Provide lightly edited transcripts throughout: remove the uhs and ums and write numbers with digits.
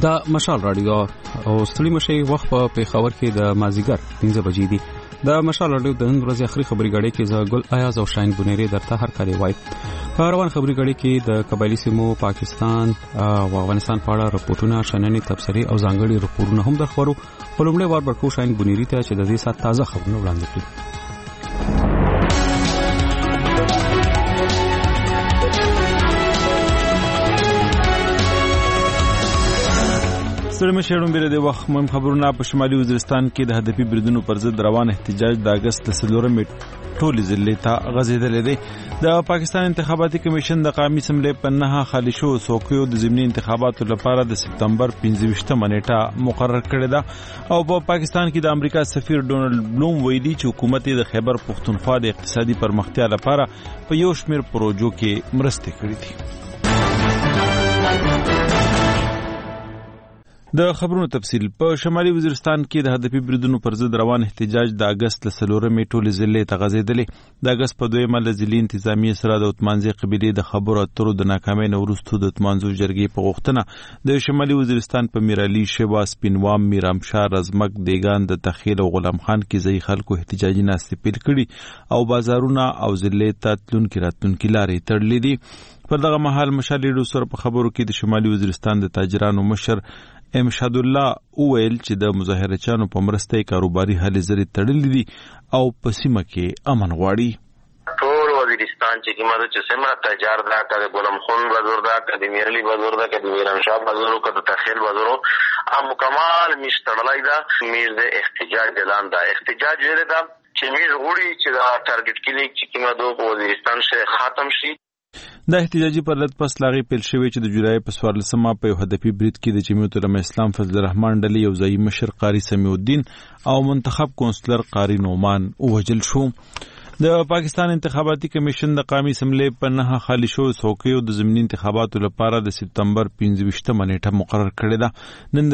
دا مشال رادیو او ستړي مشي وخت په پیښور کې د مازیګر 15 بجې دي. د مشال رادیو د نن ورځې اخري خبري غړي کې زه ګل ایاز او شاین بنيري درته هر کاری وای. په روان خبري غړي کې د قبایلی سیمو پاکستان او افغانستان په اړه راپورټونه، شننې، تبصرې او ځانګړي راپورونه هم درخورو. په لومړي وار برکو شاین بنيري ته چې د دې سات تازه خبرونه وړاندې کړي. سره مشهورم بیره د وخت مهم خبرونه. په شمالي وزیرستان کې د هدفي بریدونو پر ضد روان احتجاج د اگست 4 ټولې ضلع ته غځېدلی دی. د پاکستان انتخاباتي کمیشن د قومي اسمبلی په 9 خالي شوو څوکیو د ضمني انتخاباتو لپاره د سپتمبر 15 نیټه مقرر کړې ده او په پاکستان کې د امریکا سفیر ډونالد بلوم ویلي چې حکومت د خیبر پختونخوا د اقتصادي پرمختیا لپاره په یو شمېر پروژو کې مرستې کړې دي. د خبرونو تفصیل. په شمالي وزیرستان کې د هدفي بریدونو پر ضد روان احتجاج د اگست 4 ټولې ضلع ته غځېدلی. د اگست په 2 د ضلعي انتظامیې سره د عثمانزي قبیلې د خبرو اترو د ناکامۍ نه وروسته د عثمانزو جرګې په غوښتنه د شمالي وزیرستان په میرعلي، شیوا، سپینوام، میرامشاه، رزمک، دیگان، د تخیل او غلام خان کې ځای خلکو احتجاجي ناستې پیل کړي او بازارونه او ضلع ته تلونکي راتلونکي لارې تړلې دي. پر دغه مهال مشال لیډو سره په خبرو کې د شمالي وزیرستان د تاجرانو مشر امشاد الله وویل چې د مظاهرچیانو په مرسته کاروباري هلې ځلې تړلې دي او په سیمه کې امن غواړي. ټول وزیرستان چې کومه چې سیمه تجار دا کده غلام خان بازار دا کده میرلی بازار دا کده میرامشاه بازار کده تخیل بازار هم مکمل مشتړلای دا میز د احتجاج اعلان دا احتجاج ویل دا چې میز غوړي چې دا ټارګټ کلیک چې کومه د وزیرستان شه ختم شي. دا احتجاجي پرلط پس لاغي پیل شوی چې د جولای په 14 په یو هدفي برید کې د جمعیت العلماء اسلام فضل الرحمن ډلې یو ځای مشر قاری سمیع الدین او منتخب کونسلر قاری نومان ووژل شو. د پاکستان انتخاباتي کمیشن د قومي اسمبلی په 9 خالي شوو څوکیو د ضمني انتخاباتو لپاره د سپتمبر 15 نیټه مقرر کړې ده. نن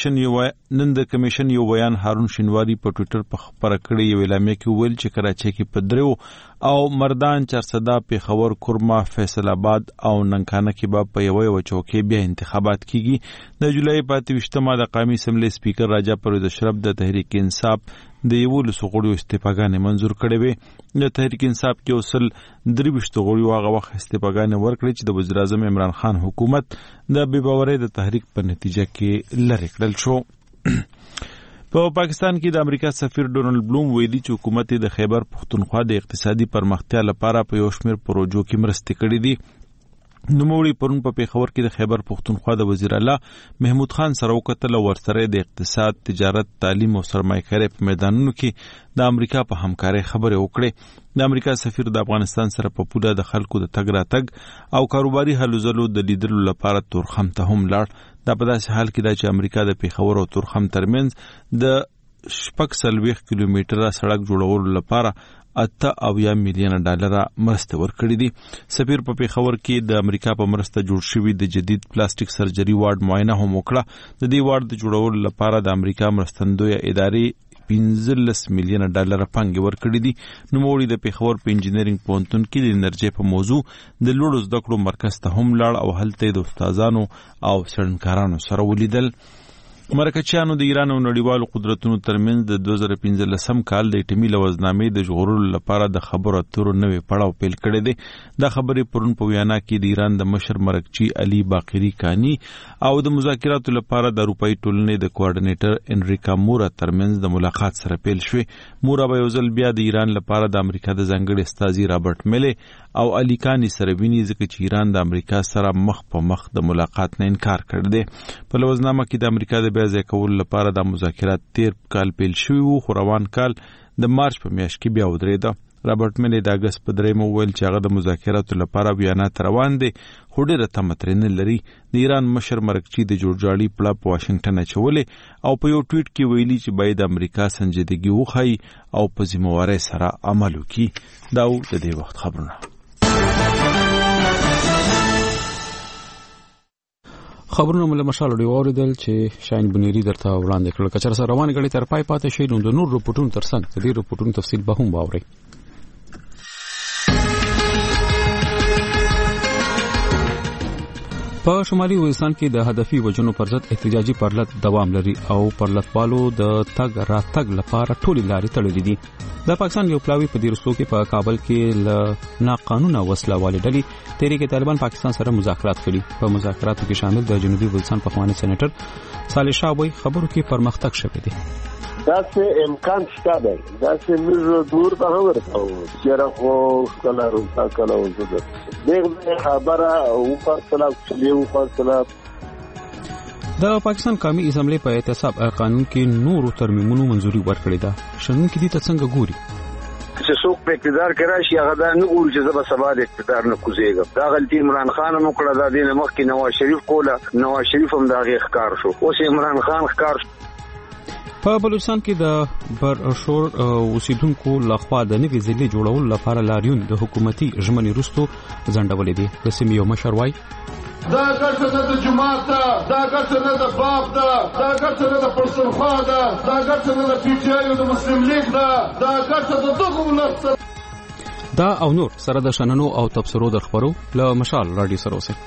د کمیشن یو بیان هارون شینواری په ټوئیټر په خبره کړې یو اعلامیه کې ویل چې کراچۍ کې په دریو او مردان، چارسدا، پیښور، کورما، فیصل آباد او ننګانه کې به په یو چوکۍ بیا انتخابات کیږي. د جولای په 28 د قومي اسمبلی سپیکر راجا پرویز اشرف د تحریک انصاف د 11 غړو استعفاګانې منظور کړې وې. د تحریک انصاف کې اوسل 23 غړو هغه وخت استعفاګانې ورکړې چې د وزیر اعظم عمران خان حکومت د بې باورۍ د تحریک په نتیجه کې لرې کړل شو. په پاکستان کې د امریکا سفیر ډونالد بلوم ویلي چې حکومت د خیبر پختونخوا د اقتصادي پرمختیا لپاره په یو شمېر پروژو کې مرستې کړې دي. نوموړي پرون په پیښور کې د خیبر پختونخوا د وزیر اعلی محمود خان سره وکتل او ورسره د اقتصاد، تجارت، تعلیم او سرمایه‌کارۍ په میدانونو کې د امریکا په همکارۍ خبرې وکړې. د امریکا سفیر د افغانستان سره په پوله د خلکو د تګ راتګ او کاروباري هلو ځلو د لیدلو لپاره تورخم ته هم لاړ. دا په داسې حال کې ده چې امریکا د پیښور او تورخم ترمنځ د 40 کیلومتره سړک جوړولو لپاره $8 میلیون مرسته ورکړې دي. سفیر په پیښور کې د امریکا په مرسته جوړ شوی د جدید پلاستیک سرجري وارډ معاینه هم وکړه. د دې وارډ د جوړولو لپاره د امریکا مرستندویه ادارې $15 میلیون پانګې ورکړې دي. نوموړي د پیښور په انجینرینګ پوهنتون کې د انرژي په موضوع د لوړو زده کړو مرکز ته هم لاړ او هلته د استادانو او څېړنکارانو سره ولیدل. مرکچیانو د ایران او نړیوالو قدرتونو ترمنځ د 2015 کال د اټومي لوزنامې د ژغورلو لپاره د خبرو اترو نوې پړاو پیل کړی دی. دا خبرې پرون په ویانا کې د ایران د مشر مرکچی علي باقری کانی او د مذاکراتو لپاره د اروپאי ټولنې د کوارډینیټر انریکا مورا ترمنځ د ملاقات سره پیل شوې. مورا به یو ځل بیا د ایران لپاره د امریکا د ځانګړي استازي رابرټ میلی او علي کانی سره ویني ځکه چې ایران د امریکا سره مخ په مخ د ملاقات نه انکار کړی دی. په لوزنامه کې د امریکا د بیا ځای کولو لپاره د مذاکرات 13 کال پیل شوي وو، خو روان کال د مارچ په میاشت کې بیا ودرېده. رابرټ میلی د اګست په 3 وویل چې هغه د مذاکراتو لپاره ویانا ته روان دی، خو ډېره تمه ترې نه لري. د ایران مشر مرکچي د جوړجاړي پړه په واشنګټن اچولې او په یو ټویټ کې ویلي چې باید د امریکا سنجیدګي وښایي او په ذمہوارۍ سره عمل وکړي. دا و د دې وخت خبرونه. خبرونه مله مشال دی اوریدل چې شاین بنيري درته وړاندې کړل. کچر سره روان غړي تر پای پاتې شي نو د نور رپورټونو ترڅنګ د دې رپورټونو تفصیل به هم واوري. په شمالي وزیرستان کې د هدفي وجنو پر ضد احتجاجي پرلط دوام لري او پرلطوالو د تګ راتګ لپاره ټولې لارې تړلې دي. د پاکستان یو پلاوی په دې رستو کې په کابل کې ل ناقانونه وسله والې ډلې تحریک طالبان پاکستان سره مذاکرات کړي. په مذاکراتو کې شامل د جنوبي وزیرستان پخوانی سېنیټر صالح شاه وایي خبرو کې پرمختګ شوی دی. داسې امکان شته دی، داسې موږ دور ته ورته چېرې خو کله روسا کله وزده دغه خبره او فاصله فاصله د پاکستان قومي اسمبلی په اعتصاب قانون کې نورو ترمیمونو منځوري ورکړې ده. شنن کې دي څنګه ګوري چې څوک په اقتدار کې راشي هغه دا نه ګوري چې زه سبا د اقتدار نه کوزيږم. دا غلطي عمران خان نو کړه، دا دینه مخکې نواز شریف کوله، نواز شریف هم دا غي ښکار شو، اوس عمران خان ښکار. په بلوچستان کې د برشور اوسیدونکو لخوا د نوې ضلع جوړولو لپاره لاریون د حکومتي ژمنې وروسته ځنډولې دي. د سیمې یو مشر وایي دا ګټه نه د جماعت ده، دا ګټه نه د باب ده، دا ګټه نه د پښتونخوا ده، دا ګټه نه د پی ټی آی او د مسلم لیگ ده، دا ګټه د دغه ولس. دا او نور سره د شننو او تبصرو در خبرو له مشال رادیو سره اوسئ.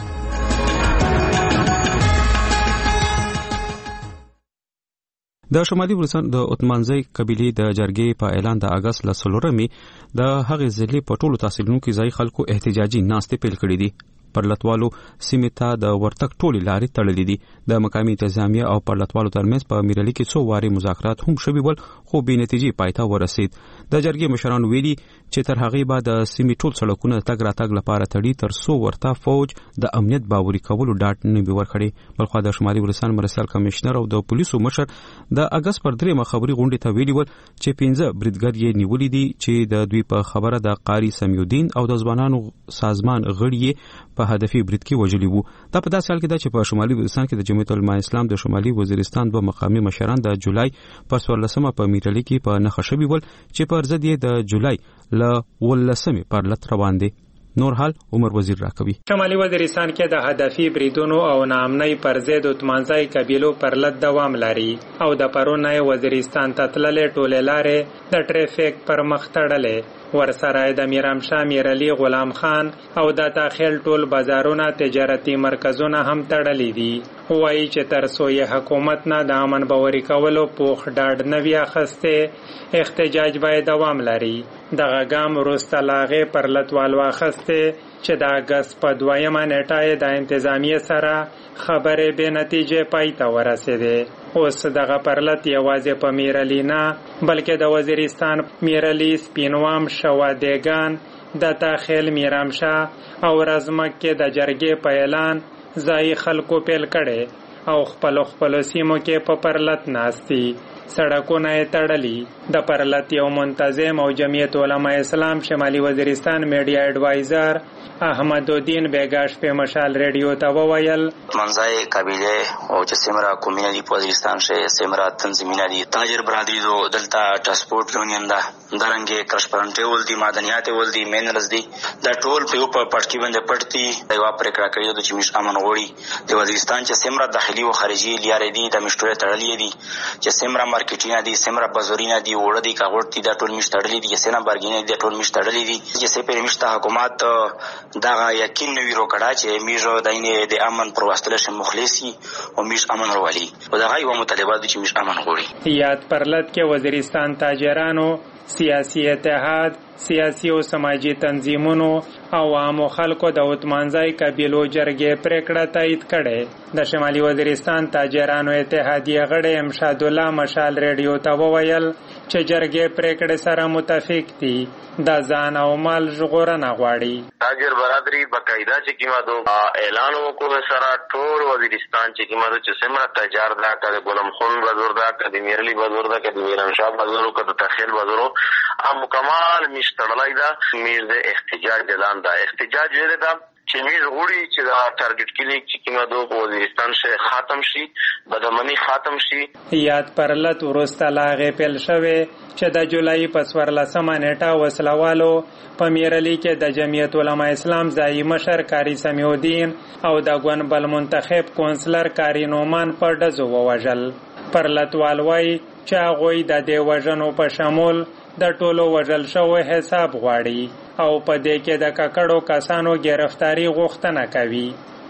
د شمالي وزیرستان د اتمانځي قبيله د جرګې په اعلان د اگست ل 16 د هغې ضلع په ټولو تحصیلونو کې ځای خلکو احتجاجي ناستې پیل کړې دي. پرلطوالو سیمې ته د ورتګ ټولې لارې تړلې دي. د مقامي انتظامیه او پرلطوالو ترمنځ په میرالي کې څو واري مذاکرات هم شوي ول خو بې نتیجې پای ته ورسید. د جرګې مشرانو ویلي چې تر هغې بعد د سیمې ټول سړکونه تګ راتګ لپاره تړي تر څو ورته فوج د امنیت باوري کولو ډاډ نه وي ورکړی. بلخو د شمالي وزیرستان مرستیال کمشنر او د پولیسو مشر د اگست پر 3 خبري غونډې ته ویلي ول چې 15 بریدګر یې نیولې دي چې د دوی په خبره د قاری سمیودین او د ځوانانو سازمان غړي په هدفي برید کې وژلي وو. دا په داسې حال کې ده چې په شمالي وزیرستان کې د جمعیت العلماء اسلام د شمالي وزیرستان دوه مقامي مشران د جولای پر 14 په میرالي کې په نخښه شوي ول چې پر ضد یې د جولای ل 18 پر لټ روان دي. نور حال عمر وزیر راکوي. شمالي وزیرستان کې د هدفي بریدونو او نامنۍ پر ضد اتمانځي قبيلو پر لټ دوام لري او د پرونای وزیرستان ته تللې ټولې لارې د ټریفیک پر مخ تړلې. ورسره د میرامشاه میرعلي غلام خان او د داخل ټول بازارونه تجارتي مرکزونه هم تړلې دي. وایي چې تر څو یې حکومت نه د امن باوري کولو پوخ ډاډ نه وي اخیستی احتجاج باید دوام لري. دغه ګام وروسته لاغې پر لټوال واخیستی چې د اګست په 2 نیټه د انتظامیه سره خبرې به نتیجې پای ته ورسېدې. اوس دغه پرلط یوازې په میرعلي نه بلکې د وزیرستان میرعلي، سپینوام، شوادیګان، د داخل میرامشاه او رزمک کې د جرګې په اعلان ځای خلکو پیل کړي او خپل سیمو کې په پرلط ناستي. سړکونه یې تړلي. د پرلط یو منتظم او جمعیت علماء اسلام شمالي وزیرستان میډیا ایڈوایزر احمد الدین بیگاش په مشال ریډیو ته وویل منځای قبیله او چې سیمرا کومینالي وزیرستان شه سیمرا تنظیمینالي تاجر برادری دو دلتا ټرانسپورت یونین دا درنګ کرشپرنټ ول دي معدنیات ول دي مینرز دي دا ټول په پټکی باندې پټتي دا پر کړه کړی د چې مش امن غوړي د وزیرستان چې سیمرا داخلي او خارجي لیارې دي د مشټوره تړلې دي چې سیمرا مارکیټینګ دي سیمرا بازارینه دي وړه دي کاغورتي دا ټول مشتړلې دي سینا برګینه دي ټول مشتړلې دي چې سپېر مشته حکومت دا یقین نوی رو کړه چې میژو داینه د امن پر واسطه له مخلصي او میش امن وروالي او دا غي و مطالبات چې میش امن غوړي. یاد پرلط کې وزیرستان تاجرانو، سیاسي اتحاد، سیاسي او سماجی تنظیمونو او عامو خلکو د اتمانځي قبيلو جرګې پریکړه تایید کړي. د شمالي وزیرستان تاجرانو اتحادیه غړي امشاد الله مشال ریډیو ته وویل چې جرګې پریکړه سره متفق دي. د ځان او مال ژغورنه غواړي. تاجر برادری بقاعده چې کیما دو اعلان وکړ سره ټول وزیرستان چې کیما دو چې سمرا تجار دا کړه ګلم خون بازار دا کړه میرلی بازار دا کړه میرامشاه بازار کړه تخیل بازار ام مکمل مشتړلای دا میر د احتجاج اعلان دا احتجاج ویل دا چې میر غوړي چې دا ټارګټ کلیک چې کیما دو وزیرستان شه ختم شي بدمنی ختم شي. یاد پرلط ورسته لاغې پیل شوه چې د جولای په 14 نیټه وسلوالو په میرعلي کې د جمعیت علماء اسلام ځای مشر قاری سمیودین او د ګون بل منتخب کونسلر قاری نومان په ډزو ووژل. پرلط والوي چې هغوی د دې وژنو په شمول د ټولو وژل شوو حساب غواړي او په دې کې د ککړو کسانو گرفتاری غوښتنه کوي.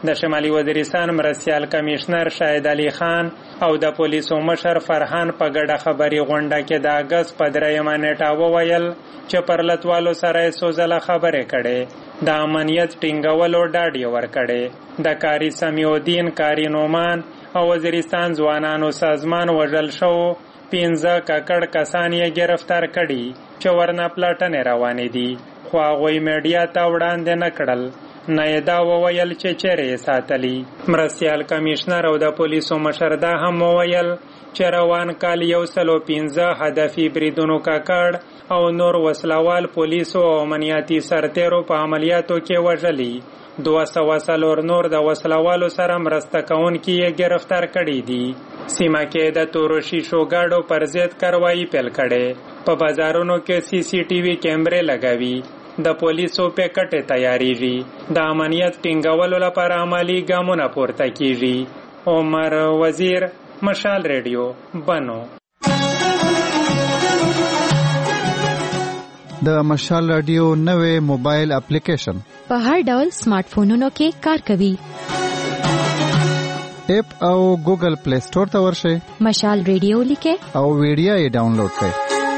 د شمالي وزیرستان مرستیال کمشنر شاهد علي خان او د پولیسو مشر فرحان په ګډه خبري غونډه کې د اگست په 3 نیټه وویل چې پرلتوالو سره سوزله خبرې کړي د امنیت ټینګولو ډاډ یې ورکړي د کاری سمیع الدین کاری نومان او وزیرستان ځوانانو سازمان وژل شو 15 ککړ کسان یې گرفتار کړي چې ورنه پلاټنې روانې دي خو هغوی میډیا ته وړاندې نه کړل نه یې دا وویل چې چیرې یې ساتلي مرستیال کمشنر او د پولیسو مشر دا هم وویل چې روان کال 115 هدفي بریدونو ککړ او نور وسلوال پولیسو او امنیتي سرتیرو په عملیاتو کې وژلي 200 نور د وسلوالو سره مرسته کوونکي یې گرفتار کړي دي سیمه کې د تورو شیشو ګاډو پر ضد کاروایی پیل کړي په بازارونو کې CCTV کیمرې لګوي د پولیسو په کټه تیاریږي د امنیت ټینګولو لپاره عملی ګامونه پورته کیږي عمر وزیر مشال ریډیو بنو د مشال رادیو نوې موبایل اپلیکیشن په هر ډول سمارټ فونونو کې کار کوي اپ او ګوګل پلی سٹور ته ورشئ مشال ریډیو لیکه او ویډیو یې ډاونلوډ کړئ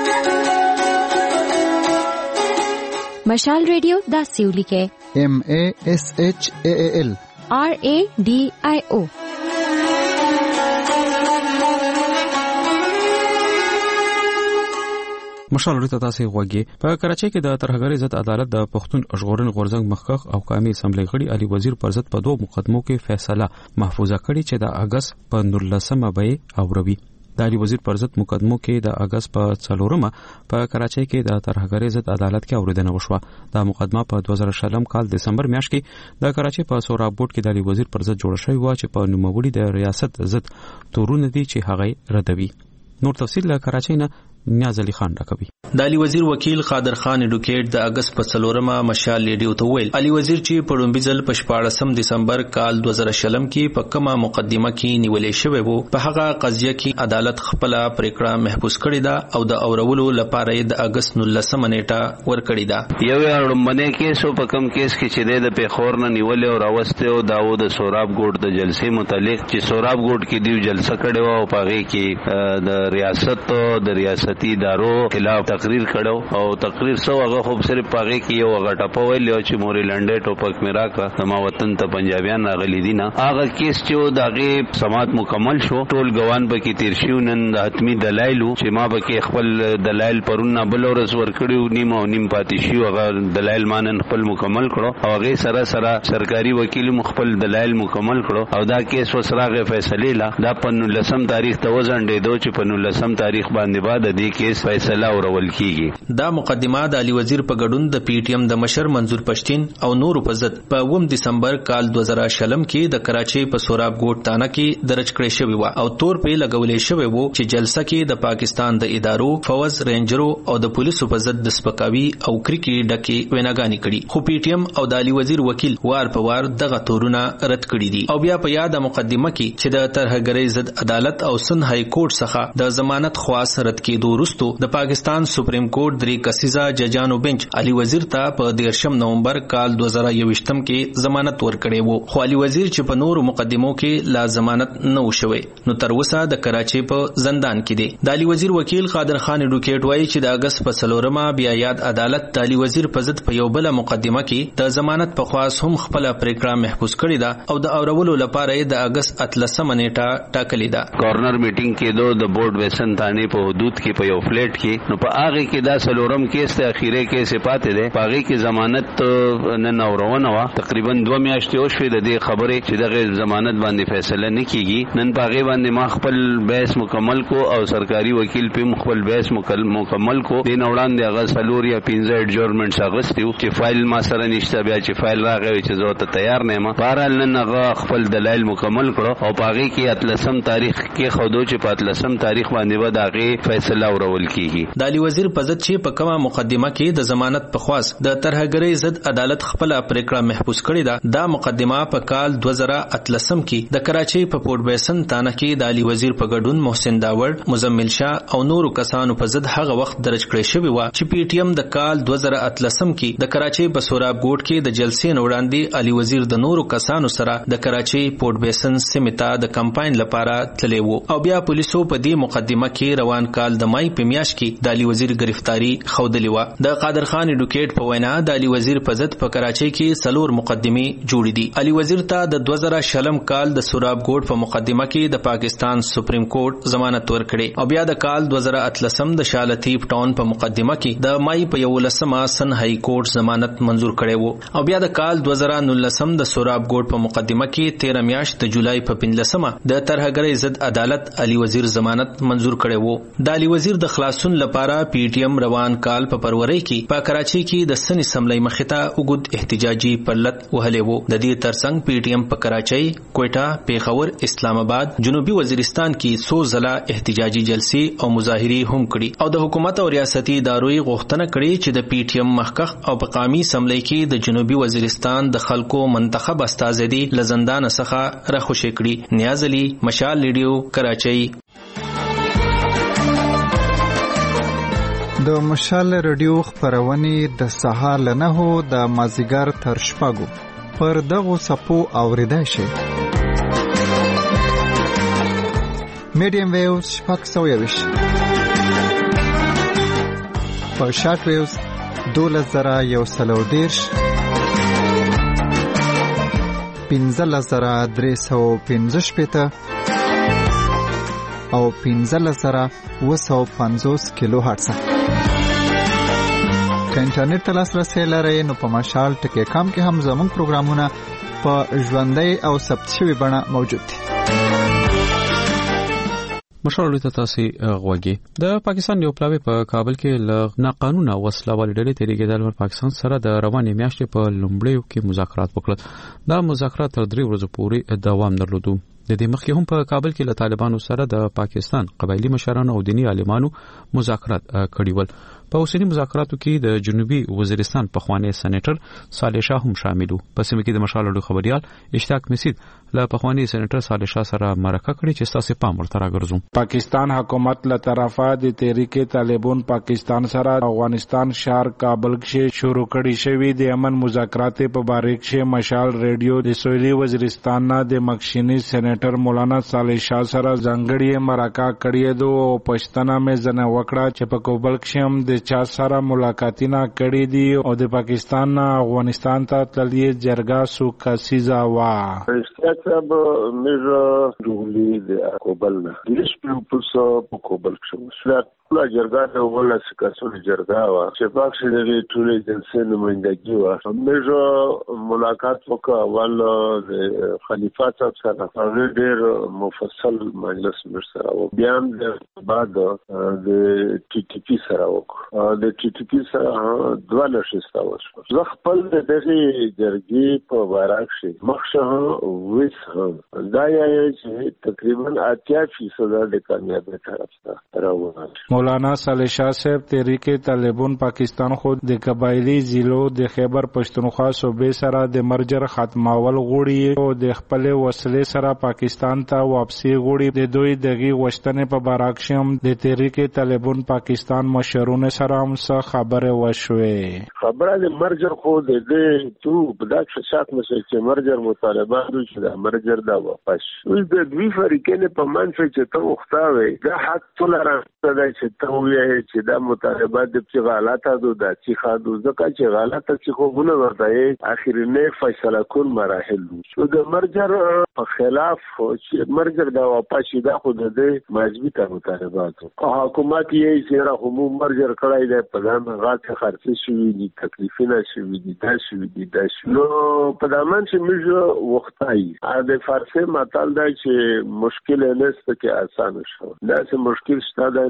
مشال ریډیو داسې ولیکه MASHAAL RADIO مشال ورته تاسو غوږی په کراچۍ کې د ترهګرۍ ضد عدالت د پښتون ژغورنې غورځنګ مخکخ او قومي اسمبلی غړي علي وزیر پر ضد په 2 مقدمو کې فیصله محفوظه کړې چې د اگست په 19مه به اوروي د علي وزیر پر ضد مقدمو کې د اگست په 4مه په کراچۍ کې د ترهګرۍ ضد عدالت کې اوریدنه وشوه د مقدمه په 2000 کال دسمبر میاشت کې د کراچۍ په سوراب بورډ کې د علي وزیر پر ضد جوړ شوی و چې په نوموړي د ریاست ضد تورونه دي چې هغه ردوي نور تفصیل له کراچۍ نه نیاز علي خان راکوي د علي وزیر وکیل قادر خان اډوکیټ د اگست په 4مه مشال ریډیو ته ویل علي وزیر چې په لومبي ځل په 14 دسمبر کال 2020 کې په کومه مقدمه کې نیولې شوی وو په هغه قضیه کې عدالت خپل پریکړه محفوظ کړې ده او د اورولو لپاره د اگست 19مه نیټه ورکړې ده یو لومبنه کیسو په کوم کیس کې چې د پیښور نه نیولې او راوسته او داوود سوراب ګوټ د جلسې متعلق چې سوراب ګوټ کې دیو جلسه کړې و او پاره کې د ریاست او د ریاستي ادارو خلاف تقریر کړو او تقریر سو هغه خو صرف پاره کې یو غټه پویل او چې موري لنډه ټوپک میرا کا ما وطن ته پنجابیان راغلي دي نه هغه کیس چې دغه سماعت مکمل شو ټول ګوان به کې تیر شو نن د حتمی دلایل چې ما به کې خپل دلایل پرونه بل ورس ور کړیو نیم او نیم پاتې شو هغه دلایل مانن خپل مکمل کړو او هغه سره سرکاري وکیل خپل دلایل مکمل کړو او دا کیس وسراغه فیصله لا دا په 19 تاریخ ته وزنډې دوه چې په 19 تاریخ باندې بعد د کیس فیصله اورول کیږي دا مقدمه د علي وزیر په ګډون د PTM د مشر منظور پښتين او نورو په ضد په 1 دسمبر کال 2020 کې د کراچۍ په سوراب ګوټ تانه کې درج کړی شوی و او تور په لګولې شوی وو چې جلسه کې د پاکستان د ادارو فوز رینجرو او د پولیسو په ضد د سپکاوي او کریکي ډکې ویناګانی کړي خو PTM او د علي وزیر وکیل وار په وار دغه تورونه رد کړي دي او بیا په یاد مقدمه کې چې د ترهګرۍ ضد عدالت او سند های کورټ څخه د ضمانت خواست رد کېدو وروسته د پاکستان سپریم کورټ درې کسیزه ججانو بنچ علي وزیر ته په 13 نومبر کال 2021 کې ضمانت ورکړی وو خو علي وزیر چې په نورو مقدمو کې لا ضمانت نه وشوي نو تر اوسه د کراچۍ په زندان کې دی د علي وزیر وکیل قادر خان اډوکیټ وایي چې د اگست په 4مه بیا یاد عدالت د علي وزیر په ضد په یو بل مقدمه کې د ضمانت په خواص هم خپل پریکړه محفوظ کړې ده او د اورولو لپاره د اگست 13مه نیټه ټاکلې ده کارنر میټینګ کې د بورډ ویسن تانی په حدود کې په یو فلیټ کې نو په هغه کې دا سلورم کیس ته اخیری کیس پاتې ده په هغه کې ضمانت نه نورونه وا تقریبا 2 میاشتې وشوي د دې خبرې چې دغه ضمانت باندې فیصله نه کیږي نن په هغه باندې ما خپل بحث مکمل کو او سرکاري وکیل په خپل بحث مکمل کو دین وړاندې هغه سلور یا 15 اډجورنمنټس اغستیو چې فایل ما سره نشته بیا چې فایل راغی چې زه ته تیار نه ما بهرحال نن هغه خپل دلایل مکمل کړو او په هغه کې 13 تاریخ کې خودو چې په 13 تاریخ باندې به دغه فیصله لاورول کیږي. د علي وزیر په ضد چې په کومه مقدمه کې د ضمانت په خواست د ترهګرۍ ضد عدالت خپل پریکړه محفوظ کړې ده، دا مقدمه په کال 2013 کې د کراچۍ په پورټ بیسن تانه کې د علي وزیر په ګډون محسن داور، مزمل شاه او نورو کسانو په ضد هغه وخت درج کړې شوې و چې پی ټی ایم د کال 2013 کې د کراچۍ په سوراب ګوټ کې د جلسې نه وړاندې علي وزیر د نورو کسانو سره د کراچۍ پورټ بیسن سیمې ته د کمپاین لپاره تللی و او بیا پولیسو په دې مقدمه کې روان کال د مای په میاشت کې د علي وزیر گرفتاری ښودلې وه. د قادر خان اډوکیټ په وینا د علي وزیر په ضد په کراچۍ کې 4 مقدمې جوړې دي. علي وزیر ته د 2000 کال د سوراب ګوټ په مقدمه کې د پاکستان سپریم کورټ ضمانت ورکړي او بیا د کال 2013 د شاه لطیف ټاون په مقدمه کې د مای په 11 سن هائی کورټ ضمانت منظور کړي وو او بیا د کال 2019 د سوراب ګوټ په مقدمه کې 13 میاشت د جولای په 15 د ترهګرۍ ضد عدالت علي وزیر ضمانت منظور کړي وو. د علي وزیر د خلاصون لپاره پی ټی ایم روان کال په فروری کې په کراچۍ کې د سن اسمبلی مخته وګد احتجاجي پرلط وهلې وو. د دې ترڅنګ پی ټی ایم په کراچۍ، کوئټه، پیښور، اسلام آباد، جنوبي وزیرستان کې 100 ځله احتجاجي جلسې او مظاهرې هم کړي او د حکومت او ریاستي ادارو غوښتنه کړې چې د پی ټی ایم مخکخ او په قومي اسمبلی کې د جنوبي وزیرستان د خلکو منتخب استازي له زندان څخه راخوشي کړي. نیاز علي، مشال ریډیو، کراچۍ. د مشال ریډیو خبرونه د سهار له 9 د مازیګر تر شپږو پر دغه صفو اوریدای شي. میډیم ویوز 620 په شارټ ویوز 12110 15315 او 15750 کیلو هرتز. که انټرنیټ ته لاسرسي لرئ نو په مشال ټکی کام کې هم زموږ پروګرامونه په ژوندۍ او ثبت شوی بڼه موجود دي. مشال ته تاسو غوږی د پاکستان یو پلاوی په کابل کې ل ناقانونه وسله والي ډلې تیریږي د پاکستان سره د روانې میاشتې په لومړیو کې مذاکرات وکړل. دا مذاکرات تر 3 ورځې پورې دوام درلود. د دې مخکې هم په کابل کې له طالبانو سره د پاکستان قبایلی مشرانو او دینی عالمانو مذاکرات کړي ول. په اوسنی مذاکراتو کې د جنوبي وزیرستان پخوانی سېنیټر صالح شاه هم شامل وو. په سیمه کې د مشال اډو خبريال اشتاق مسید له پخوانی سېنیټر صالح شاه سره مرکه کړې چې تاسو پام ورته راګرځو. پاکستان حکومت له طرفه د تحریک طالبان پاکستان سره افغانستان شهر کابل کې شروع کړي شوی د امن مذاکرات په باره کې مشال ریډیو د سویلي وزیرستان نه د مخشینی سېنیټر مولانا صالح شاه سره ځانګړي مرکه کړې دو او پښتنه مې زنه وکړه چې په کابل کې هم د چا سره ملاقاتونه کړې دي او د پاکستان نه افغانستان ته تللی جرګه سو کسیزا وا صاحب میرا دولی د کابل نه دیش په کابل کې ټول جرګه ته ولا سکاسو جرګه وا چې پاکستان د ټولې جلسې نمائندګي وا میرا ملاقات وکړه ول خلیفہ صاحب سره هغه ډېر مفصل مجلس سره و بیا بعد د ټي ټي پی سره وکړه د ټي ټي پی سره دوه نشسته وشو زه خپل دغه جرګې په وراکشي مخشه وېس دا یې چې تقریبا 80% د کامیابی طرف ته روانه. مولانا صالح شاه صاحب تحریک طالبان پاکستان خود د قبایلی ضلعو د خیبر پښتونخوا صوبې سره د مرجر ختمول غوړي او د خپل وسلې سره پاکستان ته واپسی غوړي. د دوی دغه وشتنې په باراکشم د تحریک طالبان پاکستان مشرونه سره هم څه خبره وشوي. خبره د مرجر خو د تو په دغه شات مشه چې مرجر مطالبه دوی چې د مرجر دا واپس اوس د دوی فریقې په منځ کې ته وختاوي دا حق ټولره دا چې ته وایې چې دا مطالبات د غلطه ده د چې خادو ځکه چې غلطه چې خوونه ورته اخرینه فیصله کول مراحل شو د مرجر په خلاف چې مرجر دا واپس دا خو د مضبوطه مطالبات حکومت یې چې عموم مرجر کړای دی په دامن غاټه خرڅ شوی دي تکلیفونه شوی دي دا شوی دي دا نو په دامن چې موږ وختای د فارسی متل دا چې مشکل نه ست کې آسان شو دا چې مشکل ستاده نه چې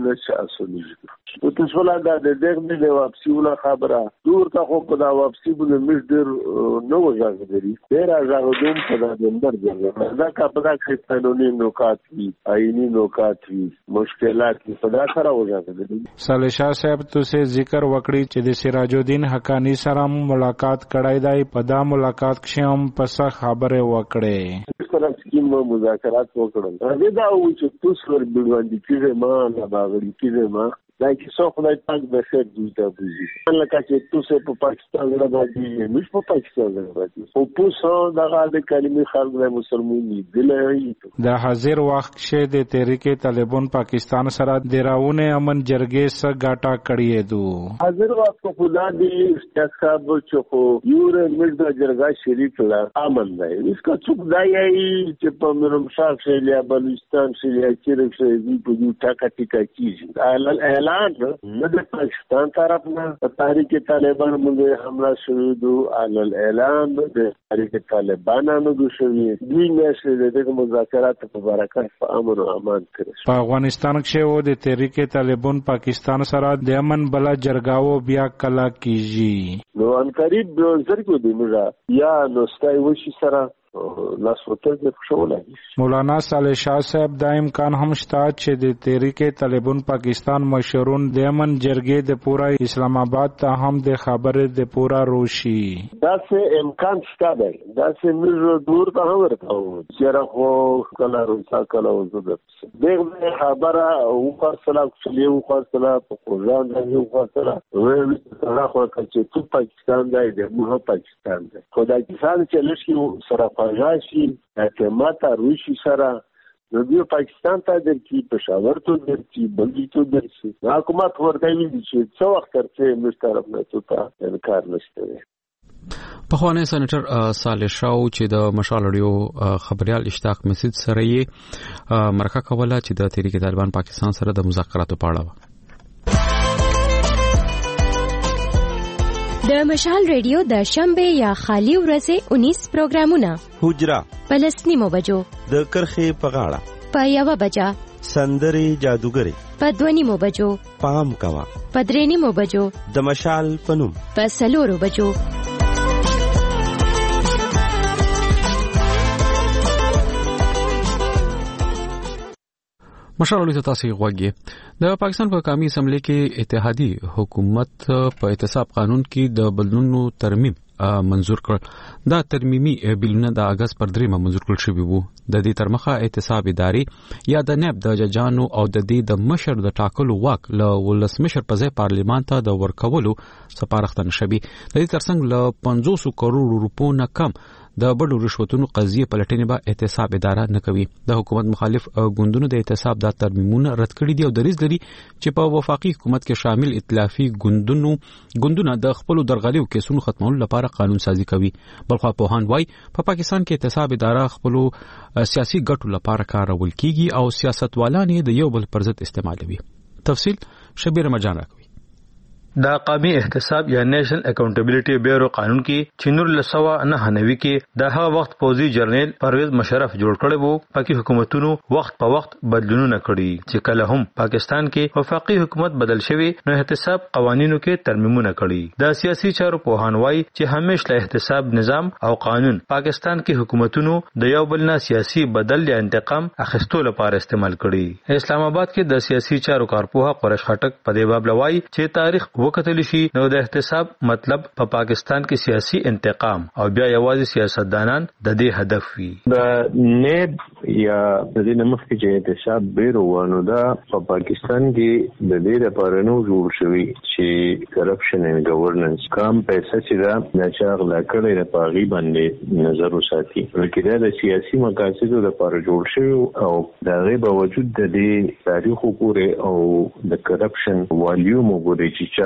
حاصل شي په تاسو لا د دغه د واپسی ولا خبره دور ته خو په دا واپسی بل مشدر نو وځي ډیر ازاغوم په دا دندر ځای دا کا په دا کې قانوني نکات وي آئینی نکات وي مشکلات په دا سره وځي. صالح شاه صاحب تاسو ذکر وکړي چې د سراج الدین حقانی سره ملاقات کړای دی په دا ملاقات کې هم پس خبره وکړي سره سکیم مذاکرات وکړل دا و چې تاسو ور باندې کېږي ما نه باغړي کېږي ما دا چې څو خدای پاک د خیر دوی ته بوزي لکه چې تاسو په پاکستان راځي مش په پاکستان راځي او تاسو دغه د کلمې خلک له مسلمانۍ دلې د حاضر وخت شه د تحریک طالبان پاکستان سره د راونه امن جرګې سره ګاټا کړی دو حاضر وخت په خدا دې استخاب چخو یور مزد جرګه شریک لا امن دی اسکا څوک دی چې په مرم شاه شیلیا بلوچستان شیلیا کې راځي په یو ټاکا ټیکا کیږي اعلان د پاکستان طرف نه تحریک طالبان باندې حمله شوې دو اعلان د تحریک طالبانانو د شوې دوی نشه د مذاکرات په برکت په امن او امان کړی په افغانستان کې و د تحریک طالبان پاکستان سره د امن بل جرګاو بیا کلا کیږي نو ان قریب زرګو دی موږ یا نو ستای وشي سره لاس وتر د خوشاله مولانا صالح شاه صاحب د امکان هم شته چې د تحریک طالبان پاکستان مشرون د امن جرګې د پورا اسلام آباد ته هم د خبره د پورا روشي دا څه امکان شته دی دا څه موږ دور ته هم ورته چیرې خو کله روسا کله وزد دغه خبره او خاصه چې یو خاصه په قرآن دی یو خاصه وایي راخوا چې تو پاکستان دی د موږ پاکستان دی خدای کسان چې لږ سره راشي اعتماد روشي سره نو دیو پاکستان ته درکې پېښور ته درکې بلې ته درکې حکومت ورته ویلي چې څو وخت ترڅه موږ طرف نه ته انکار نشته. پخوانی سېنیټر صالح شاه چې د مشال اډیو خبريال اشتاق مسجد سره یې مرکه کوله چې د تحریک طالبان پاکستان سره د مذاکراتو په اړه د مشال ریډیو د شنبه یا خالی ورځې 19 پروګرامونه حجرا پلسنیمو بجو د کرخې په غاړه په 1 بجا سندري جادوګری په 2 بجو پام کوا په 3 بجو د مشال پنوم په 4 بجو مشال اړیته تاسو غوږی د پاکستان په قومي اسمبلی کې اتحادي حکومت په احتساب قانون کې د بدلونونو ترمیم منظور کړ دا ترمیمي بلونه د اگست پر 3 منظور کړل شوی وو د دې ترمخه احتساب ادارې یا د نیب د ججانو او د دې د مشر د ټاکلو واک له ولسمشر په ځای پارلیمان ته د ورکولو سپارښتنه شوی د دې ترڅنګ له 500 کروڑ روپو نه کم د بډو رشوتونو قضیه پلټنې به احتساب اداره نه کوي د حکومت مخالف ګوندونو د احتساب د ترمیمونه رد کړي دي او دریځ لري چې په وفاقي حکومت کې شامل ائتلافي ګوندونه د خپل درغلیو کیسونو ختمولو لپاره قانون سازي کوي بلخو پوهان وای په پاکستان کې احتساب اداره خپل سیاسي ګټو لپاره کارول کیږي او سیاستوالان یې د یو بل پر ضد استعمالوي تفصیل شبیر مرجان راکوي دا قومي احتساب یا نیشنل اکاؤنټیبلټي بیورو قانون کې چې 1999 کې د هغه وخت پوزي جرنیل پرویز مشرف جوړ کړی وو پاکي حکومتونو وخت په وخت بدلونونه کړي چې کله هم پاکستان کې وفاقي حکومت بدل شوی نو احتساب قوانینو کې ترمیمونه کړي د سیاسي چارو پوهان وایي چې همیشه له احتساب نظام او قانون پاکستان کې حکومتونو د یو بل نه سیاسي بدل یا انتقام اخیستو لپاره استعمال کړي اسلام آباد کې د سیاسي چارو کارپوه قریش خټک په دې باب لوي چې تاریخ وکتل شي نو د احتساب مطلب په پاکستان کې سیاسي انتقام او بیا یوازې سیاستدانان د دې هدف وي د نیب یا د دې نمخ کې چې احتساب بیرو ونه دا په پاکستان کې د دې لپاره نو جوړ شوی چې کرپشن ان ګورننس کم پیسې چې دا نشاغ لا کړی د پاغي باندې نظر وساتي ورکه د سیاسي مقاصدو لپاره جوړ شوی او دا غي باوجود د دې تاریخ وګوره او د کرپشن والیوم وګوره چې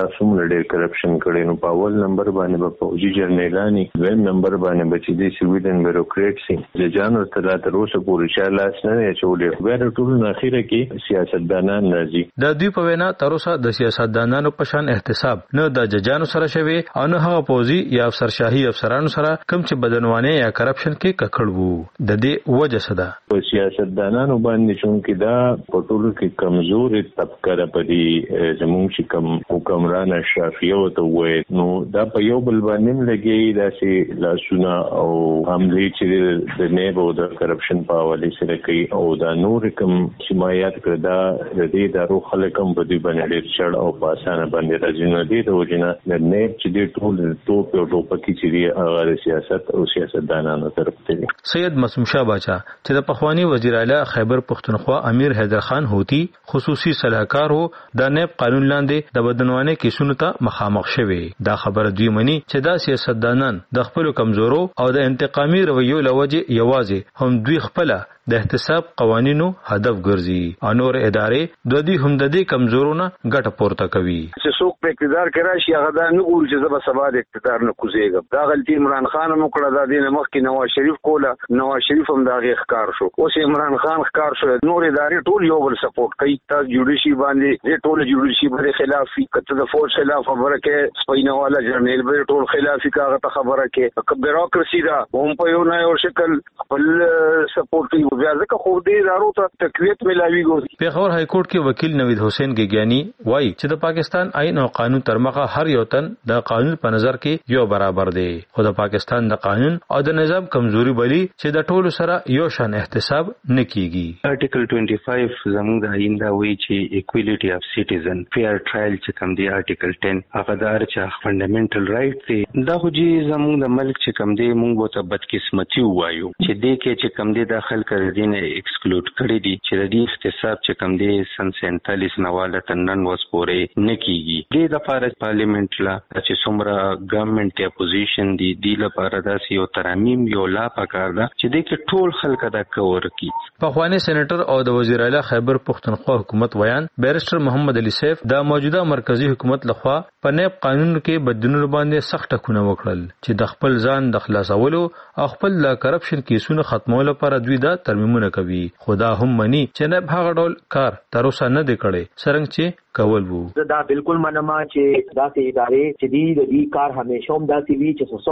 څومره ډېر کرپشن کړي نو په اول نمبر باندې په فوجي جرنیلانی دویم نمبر باندې بچی دي سیویلین بیوروکریټسي د جانو تر اوسه پورې چې لاس نه چولې بیا ټول نه اخیره کې سیاستدانان راځي. د دوی په وینا تر اوسه د سیاستدانانو په شان احتساب نه د ججانو سره شوی او نه هغه پوزي یا افسرشاهي افسرانو سره کوم چې بدنوانه یا کرپشن کې ککړ وو. د دې وجه څه ده؟ په سیاستدانانو باندې چې دا په ټولو کې کمزوري طبقه پدې زموږ چې کوم حکمران اشرافیه وته وې نو دا په یو بل باندې لګي داسې لاسونه او حمله چې د نیب او د کرپشن په حواله سره کوي او دا نور کوم حمایت کړه دا د دې دارو خلک هم په دې باندې ډېر چړ او په اسانه باندې راځي نو دې د وجنه د نیب چې دې ټول توپ او ټوپکې چې دی هغه سیاست او سیاستدانانو طرف ته. سید معصوم شاه باچا چې د پخوانی وزیر اعلی خیبر پختونخوا امیر حیدر خان هوتی خصوصي صلاحکار وو د نیب قانون لاندې د بدنوانه کیسونو ته مخامخ شوی. دا خبره دوی مني چې دا سیاستدانان د خپل کمزورو او د انتقامي رویو لوجه یوازې هم دوی خپل د احتساب قوانینو هدف ګرځي او نور ادارې د دې هم د دې کمزورونه ګټه پورته کوي. چې څوک په اقتدار کې راشي هغه دا نه ګوري چې زه سبا د اقتدار نه کوزيږم. دا غلطي عمران خان هم کړه دا دینه مخکې نواز شریف کوله نواز شریف هم دا غي ښکار شو اوس عمران خان ښکار شو نور ادارې ټول یو بل سپورټ کوي. تاسو جوډیشي باندې ټول جوډیشي باندې خلافي کته د فوج خلاف خبره کې سپینواله جرنیل به ټول خلافي کاغه ته خبره کې بیروکراسي دا هم په یو نه یو شکل خپل سپورټ کوي. بیا ځکه خو دې ادارو ته تقویت ملاويږي. پیښور های کورټ کې وکیل نوید حسین ګیګیانی وایي چې د پاکستان آئین او قانون تر مخه هر یو تن د قانون په نظر کې یو برابر دی خو د پاکستان د قانون او د نظام کمزوري بلی چې د ټولو سره یو شان احتساب نه کیږي. آرټیکل 25 زموږ د آئین دا وایي چې ایکوالټي اف سټیزن فیر ټرایل چې کوم دی آرټیکل 10 هغه د هر چا فندامنټل رائټ دی. دا خو چې زموږ د ملک چې کوم دی موږ ته بدقسمتي وایو چې دې کې چې کوم دی داخل کړی دین ایکسکلود کړی دي چې د دې احتساب چې کوم دی سن 47 نواله تنن وس پورې نه کیږي. دې د فارغ پارلیمنت لا چې څومره ګورنمنت اپوزیشن دي د لپاره داسې یو ترامیم یو لا پکار ده چې دې کې ټول خلک دا کور کی. پخوانی سېنیټر او د وزیر اعلی خیبر پختونخوا حکومت ویان بیرسټر محمد علي سیف د موجوده مرکزی حکومت لخوا په نیب قانون کې بدلونونو باندې سخت ټکونه وکړل چې د خپل ځان د خلاصولو او خپل د کرپشن کیسونو ختمولو لپاره دوی دا ترمیمونه کوي. خدا هم مني چې نه هغه ډول کار تر اوسه نه دی کړی څنګه چې کول وو. دا بالکل منما چې داسې ادارې چې دې کار همیشه هم داسې وی چې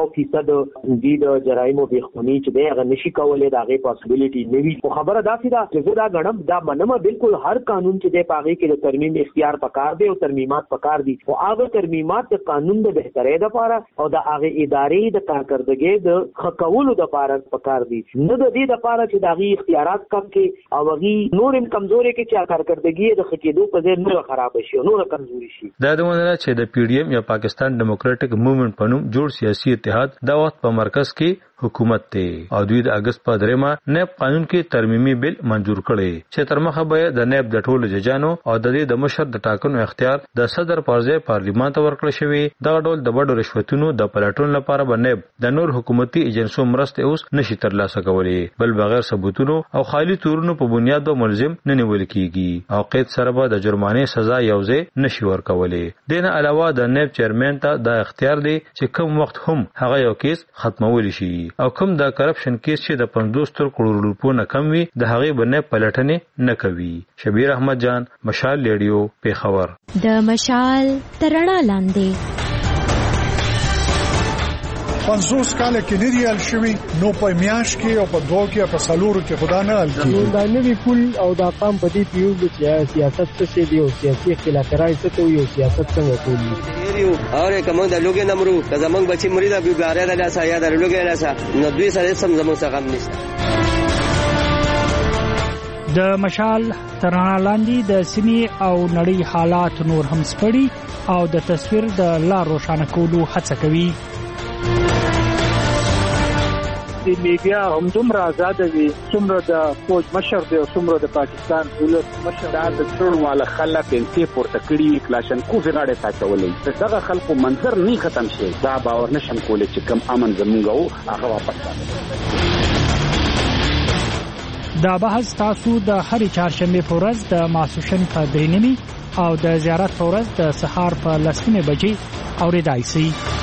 100% د جرایم او بېخونی چې دغه نشي کولای دغه possibility نه وي. خو خبره داسې ده چې دا غنم دا منما بالکل هر قانون چې د پاغي کې د ترمیم اختیار پکار دی او ترمیمات پکار دي او هغه ترمیمات د قانون د بهترۍ لپاره او د هغه ادارې د کارکردګۍ د خکولو لپاره پکار دي نه د دې لپاره چې دغه اختیارات کم کې او هغه نورم کمزوري کې چې کارکردګۍ د خکېدو په ځای نه خراب شي نور کمزوري شي. دا د ونه چې د پی ډی ایم یا پاکستان ډیموکراټک موومېنټ په نوم جوړ سیاسي اتحاد دا وخت په مرکز کې حکومت ته او دوی د اگست په درېما نیب قانون کې ترمیمي بل منجور کړي چې تر مخه به د نیب د ټولو ججانو او د دې د مشر د ټاکنو اختیار د صدر پرځای پارلیمان ته ورکړل شوی. دا ډول د بډو رشوتونو د پلاتون لپاره به نیب د نور حکومتي ایجنسو مرسته اوس نشي ترلاسه کولی بل بغیر ثبوتونو او خالی تورونو په بنیاد به ملزم نه نیول کیږي او قید سره به د جرمانې سزا یوځای نشي ورکولای. دینه علاوه د نیب چیرمن ته د اختیار دی چې کوم وخت هم هغه یو کیس ختمول شي او کوم د کرپشن کیس چې د 50 کروڑ روپو نه کم وي د هغه باندې پلټنې نه کوي. شبیر احمد جان مشال ریډیو پیښور. د مشال ترڼا لاندې 50 کال کې نه ریال شوی نو په میاش کې او په دوه کې په سالورو کې خدا نه حل کیږي. دا نوی پول او دا قام په دې پیو چې سیاست څه دی او سیاسي اختلافات څه ته یو سیاست څنګه کوي یو اور کوم د لوګي نمرو د زمنګ بچی مرید ابي باریا د لاسه یا د لوګي لاسه نو دوی سره سم زموږ څخه غم نشته. د مشال ترڼا لاندې د سیمې او نړۍ حالات نور هم سپړي او د تصویر د لار روښانه کولو هڅه کوي. د میډیا هم دومره آزاد دي څومره د فوج مشر دی او څومره د پاکستان دولت مشر دا د ټول مال خلک انته پورته کړي کلاشن کو فغاړه تاچولې دغه خلکو منظر نه ختم شي دا باور نشم کولای چې کم امن زمونږ او هغه واپس دا بحث تاسو د هرې چهارشنبه په ورځ د ماسوشن په 3 او او د زیارت په ورځ د سهار په 10 بجې اوریدای شي.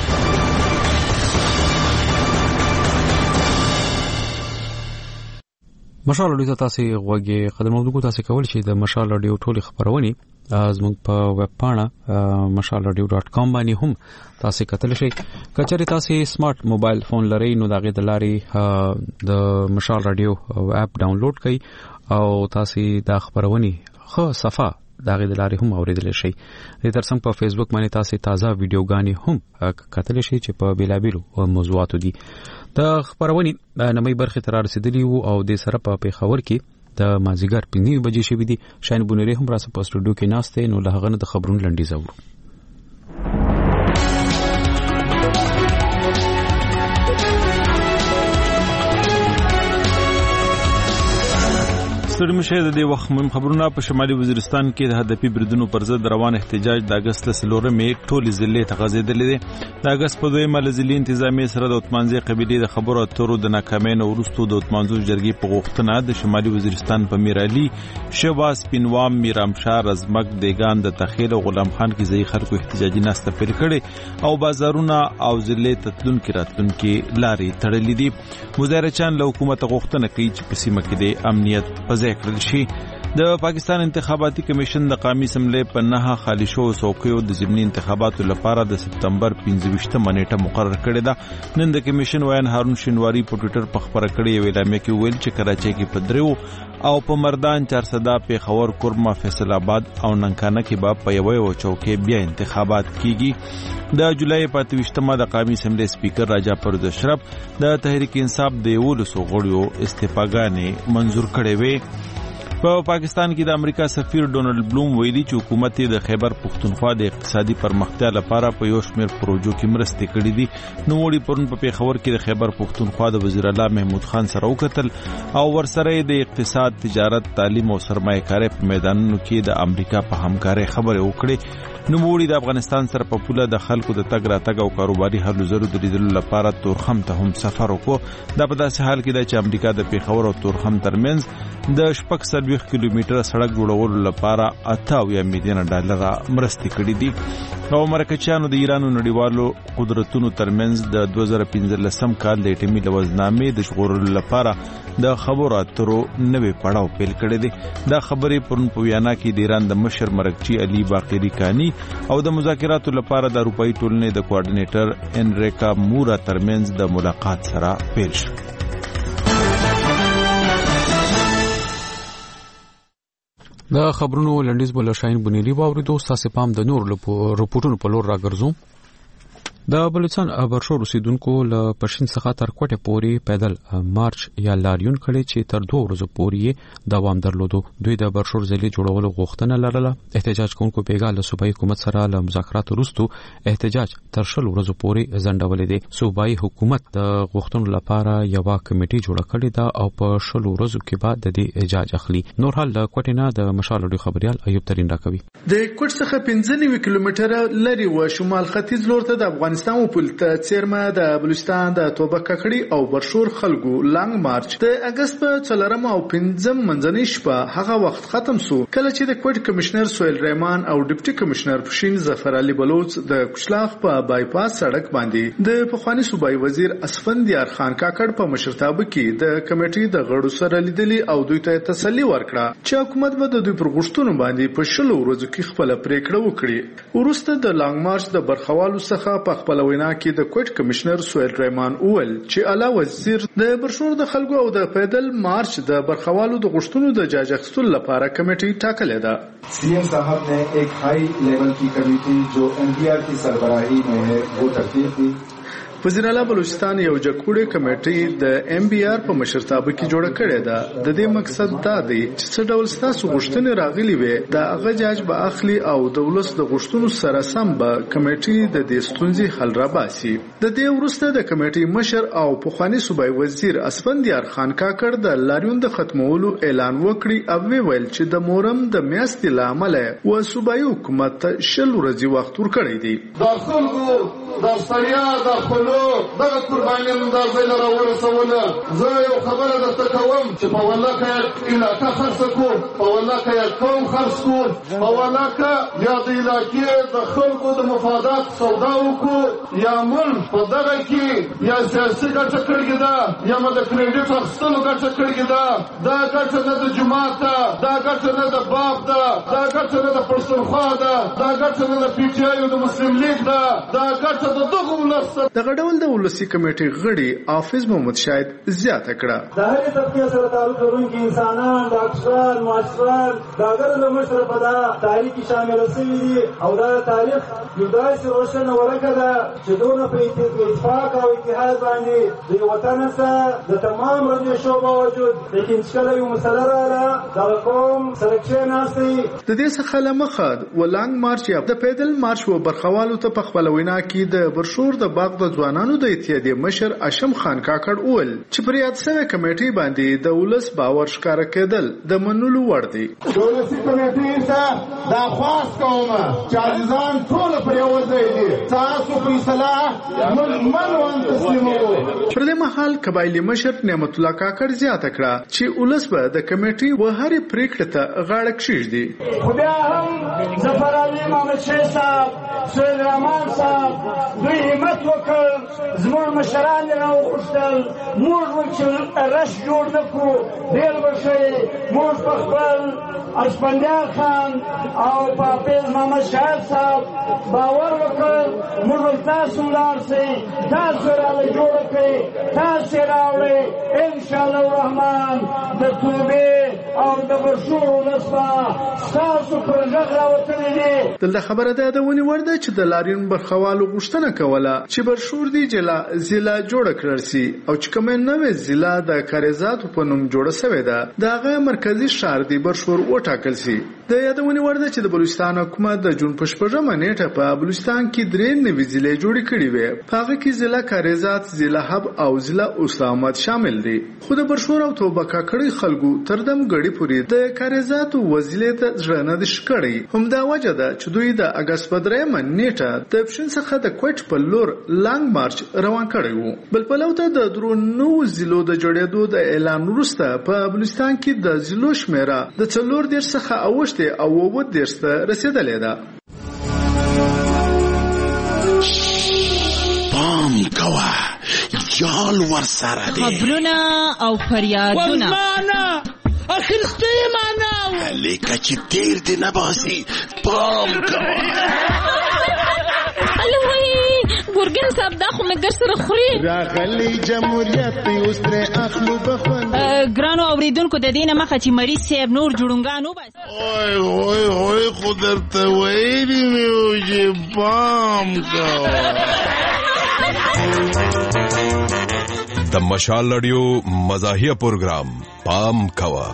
مشال رادیو تاسو غوږی خدماتونکو تاسو کول شي د مشال رادیو ټولې خبرونه زموږ په ویب پاڼه mashalradio.com باندې هم تاسو کتل شي. کچری تاسو سمارټ موبایل فون لرئ نو دغه د لارې د مشال رادیو اپ ډاونلوډ کړئ او تاسو د خبرونه خو صفه دغه د لارې هم اوریدل شي. د ترڅنګ په فیسبوک باندې تاسو تازه ویډیوګانې هم کتل شي چې په بیلابیلو موضوعاتو دي. د خبرونه نمای برخه تر رسیدلی وو او د سره په پیښور کې د مازیګر 5 بجې شوې دي. شاین بونری هم راسه په سټوډیو کې ناشته نو له هغه نه د خبرونو لنډیز اورو. ستړي مشه د دې وخت مهم خبرونه په شمالي وزیرستان کې د هدفي بریدونو پر ضد روان احتجاج د اگست 4 مې ټولې ضلعې ته غځېدلې دي. د اگست په 2 مې ضلعي انتظامیه سره د عثمانزي قبيلې د خبرو اترو د ناکامۍ وروسته د عثمانزو جرګې په غوښتنه د شمالي وزیرستان په میرالي، شواس، پینوام، میرامشار، ازمک، دیگان، د تخیل او غلام خان کې ځای خلکو احتجاجي ناسته پیل کړي او بازارونه او ضلعې تتلونکي راتلونکي لارې تړلې دي. مظاهرچیان له حکومت غوښتنه کوي چې په سیمه کې د امنیت کړل شي. د پاکستان انتخاباتي کمیشن د قومي اسمبلی په 9 خالي شو څوکیو د ضمني انتخاباتو لپاره د سپتمبر 15 نیټه مقرر کړې ده. نن د کمیشن وایي هارون شینواری په ټوئیټر په خبره کړې اعلامیه کې ویل چې کراچۍ کې په دریو او په مردان 400 پیښور، کورما، فیصل آباد او ننکانه کې به په یو چوکۍ بیا انتخابات کیږي. د جولای په 28مه د قومي اسمبلی سپیکر راجا پروز اشرف د تحریک انصاف د 11 غړیو استعفاګانې منزور کړې وې. په پاکستان کې د امریکا سفیر ډونالد بلوم ویلي چې حکومت د خیبر پختونخوا د اقتصادي پرمختیا لپاره په یو شمېر پروژو کې مرستې کړې دي. نو وړي پرون په پیښور کې د خیبر پختونخوا د وزیر اعلی محمود خان سره وکتل او ورسره د اقتصاد، تجارت، تعلیم او سرمایه‌کارۍ په میدانونو کې د امریکا په همکارۍ خبرې وکړې. نو وړي د افغانستان سره په پوله د خلکو د تګ راتګ او کاروباري هلو ځلو د لیدلو لپاره تورخم ته هم سفر وکړ. دا په داسې حال کې ده چې امریکا د پیښور او تورخم ترمنځ د 40 کیلومتره سړک جوړولو لپاره 88 میلیون ډالر مرستې کړې دي. او مرکچیانو د ایران او نړیوالو قدرتونو ترمنځ د 2015 کال د اټومي لوزنامې د ژغورلو لپاره د خبرو اترو نوې پړاو پیل کړی دی. دا خبرې پرون په ویانا کې د ایران د مشر مرکچی علي باقری کانی او د مذاکراتو لپاره د اروپאי ټولنې د کوارډینیټر انریکا مورا ترمنځ د ملاقات سره پیل شو. د خبرونو لنډیز بوله شاین بونیلی واوریدو. تاسو پام د نور رپورټونو په لور راګرځو. د بلوچستان برشور اوسیدونکو له پښین څخه تر کوټه پورې پیدل مارچ یا لاریون کړي چې تر 2 ورځې پورې دوام درلودو. دوی د برشور ځلې جوړولو غوښتنه لرله. احتجاج کوونکو پیغام له صوبایي حکومت سره له مذاکراتو وروسته احتجاج تر 2 ورځې پورې ځنډولې دي. صوبایي حکومت د غوښتنو لپاره یو کمیټه جوړه کړې ده او په 2 ورځو کې بعد د دې اجازه اخلي. نور حال د کوټه نه د مشال رادیو خبريال ایوب ترين راکوي. د کوټ څخه 15 کیلومتره لري و شمال ختیځ لور ته د افغانستان پولته چیرمه د بلوچستان د توبه ککړی او برشور خلکو لانګ مارچ د اگست په 4 او 5 منځنۍ شپه هغه وخت ختم سو کله چې د کوټ کمشنر سویل رحمان او ډیپټي کمشنر پښین ظفر علي بلوچ د کشلاخ په بایپاس سړک باندې د پخوانی صوبایي وزیر اسفندیار خان کاکړ په مشرتابه کې د کمیټې د غړو سره لیدلي او دوی ته تسلی ورکړه چې حکومت به د دوی پر غوښتنو باندې په 2 ورځو کې خپل پریکړه وکړي. وروسته د لانګ مارچ د برخوالو څخه په خپل وینا کې د کوټ کمشنر سویل رحمان اول چې اعلی وزیر د برشور د خلکو او د پیدل مارچ د برخوالو د غوښتنو د جاج اخیستلو لپاره کمیټه ټاکلې ده. CM साहब ने एक हाई लेवल की कमेटी जो एनडीआर की सरबराही में है वो तरतीब दी. وزیر اعلی بلوچستان یو جګړې کمیټې د ام بي آر په مشرتابه کې جوړه کړې ده. د دې مقصد دا دی چې څه ډول ستاسو غوښتنې راغلي وي دا هغه جاج به اخلي او د ولس د غوښتنو سره سم به کمیټې د دې ستونزې حل را باسي. د دې وروسته د کمیټې مشر او پخوانی صوبایي وزیر اسفندیار خان کاکړ د لاریون د ختمولو اعلان وکړي او ویل چې د مورم د میاشتې لامل و صوبایي حکومت 2 ورځې وخت ورکړی دی. د خلکو د ستړیا د خپل قبایلو دغه قرباني اندازې لره ورسوله. زه یو خبره درته کوم چې په ولکه علاقه خرڅ کو، په ولکه قوم خرڅ کو، په ولکه یا د علاقې د خلکو د مفادات سودا وکړو، یا مونږ په دغه کې یا سیاسي ګټه کړې ده یا د کریډټ اخیستلو ګټه کړې ده. دا ګټه نه د جماعت ده، دا ګټه نه د باب ده، دا ګټه نه د پښتونخوا ده، دا ګټه نه د پی ټی آی او د مسلم لیگ ده، دا ګټه د دغه ولس. دغه ډول د ولسی کمیټې غړي حافظ محمد شاهد زیاته کړه. د هرې طبقې سره تعلق لرونکي انسانان، ډاکټران، ماسټران د هغه له مشر په دا تاریخ کې شامل شوي دي او دا تاریخ یو داسې روښانه ورقه ده چې دونه په اتفاق او اتحاد باندې د وطن سره د تمام رنجشو باوجود لیکن کله یو مسله راغله د قوم سره کېناستي. د دې څخه لمخه ولانګ مارچ یا د پیدل مارچ و برخوالو ته په خپل وینا کې د برشور د باغ د ځوانانو د اتحادیې مشر اشم خان کاکړ اول چې پر یاد شوی کمیټې باندې د ولس باور ښکار کېدل د منلو وړ دی. ولسی کمیټې ته دا خواست کوم چې عزیزان ټول پر یو ځای دي، تاسو فیصله منو تسلیمو. پر دې مهال قبایلی مشر نعمت الله کاکړ زیاته کړه چې ولس به د کمیټې و هرې پریکړې ته غاړه کېږدي. خو بیا هم ظفر علي محمد شاه صاحب، سید رحمان صاحب دوی همت وکړ، زموږ مشران یې راوغوښتل، موږ چې رش جوړ نه کړو ډېر به ښه موږ په خپل ارشپندیار خان او په حافظ محمد شاهد صاحب باور وکړ، موږ تاسو ولاړ شئ، تاسو راله جوړه کړئ، تاسو راوړئ، انشاءالله الرحمن د توبې او د برشور ولس به ستاسو پر غږ راوتلی دي. دلته خبره ده د ونې وړ ده چې د لاریون برخوالو غوښتنه کوله چې برشور دی جلا ضلع جوړه کړل سي او چې کومه نوې ضلع د کاریزاتو په نوم جوړه شوې ده د هغه مرکزی ښار دی برشور وټاکل سي. د یادونې وړ ده چې د بلوچستان حکومت د جون په 8مه نیټه په بلوچستان کې 3 نوې ضلع جوړې کړې وې. په هغه کې ضلع کاریزات، ضلع حب او ضلع اسلامات شامل دي. خو د برشور او توبه کاکړي خلکو تردم غړي پوری د کاریزاتو وزلې ته ځړه نه دي شکړي. همدا وجه ده چې دوی د اگست په 3مه نیټه د پښین څخه د کوټ په لور لانګ مارچ روان کړی وو. بل په لوته د درونو ضلعو د جوړېدو د اعلان وروسته په بلوچستان کې د ضلعو شمیره د 4 څخه اوښته او 9 ته رسیدلې ده. پام کوه یال ورسره دي خبرونه او فریادونه اخرسته معنا لیکه چې تیر دی نه باسي. پام کوه ګورګین صاحب دا خو مګر سره خوري راغلی جمهوریت اوس تر اخلو بخون ګرانو اوریدونکو د دینه مخه چې مریض صاحب نور جوړونګانو بس اوه خو درته وایي مې چې پام کوه. د مشال رادیو مزاحیه پروګرام پام کوه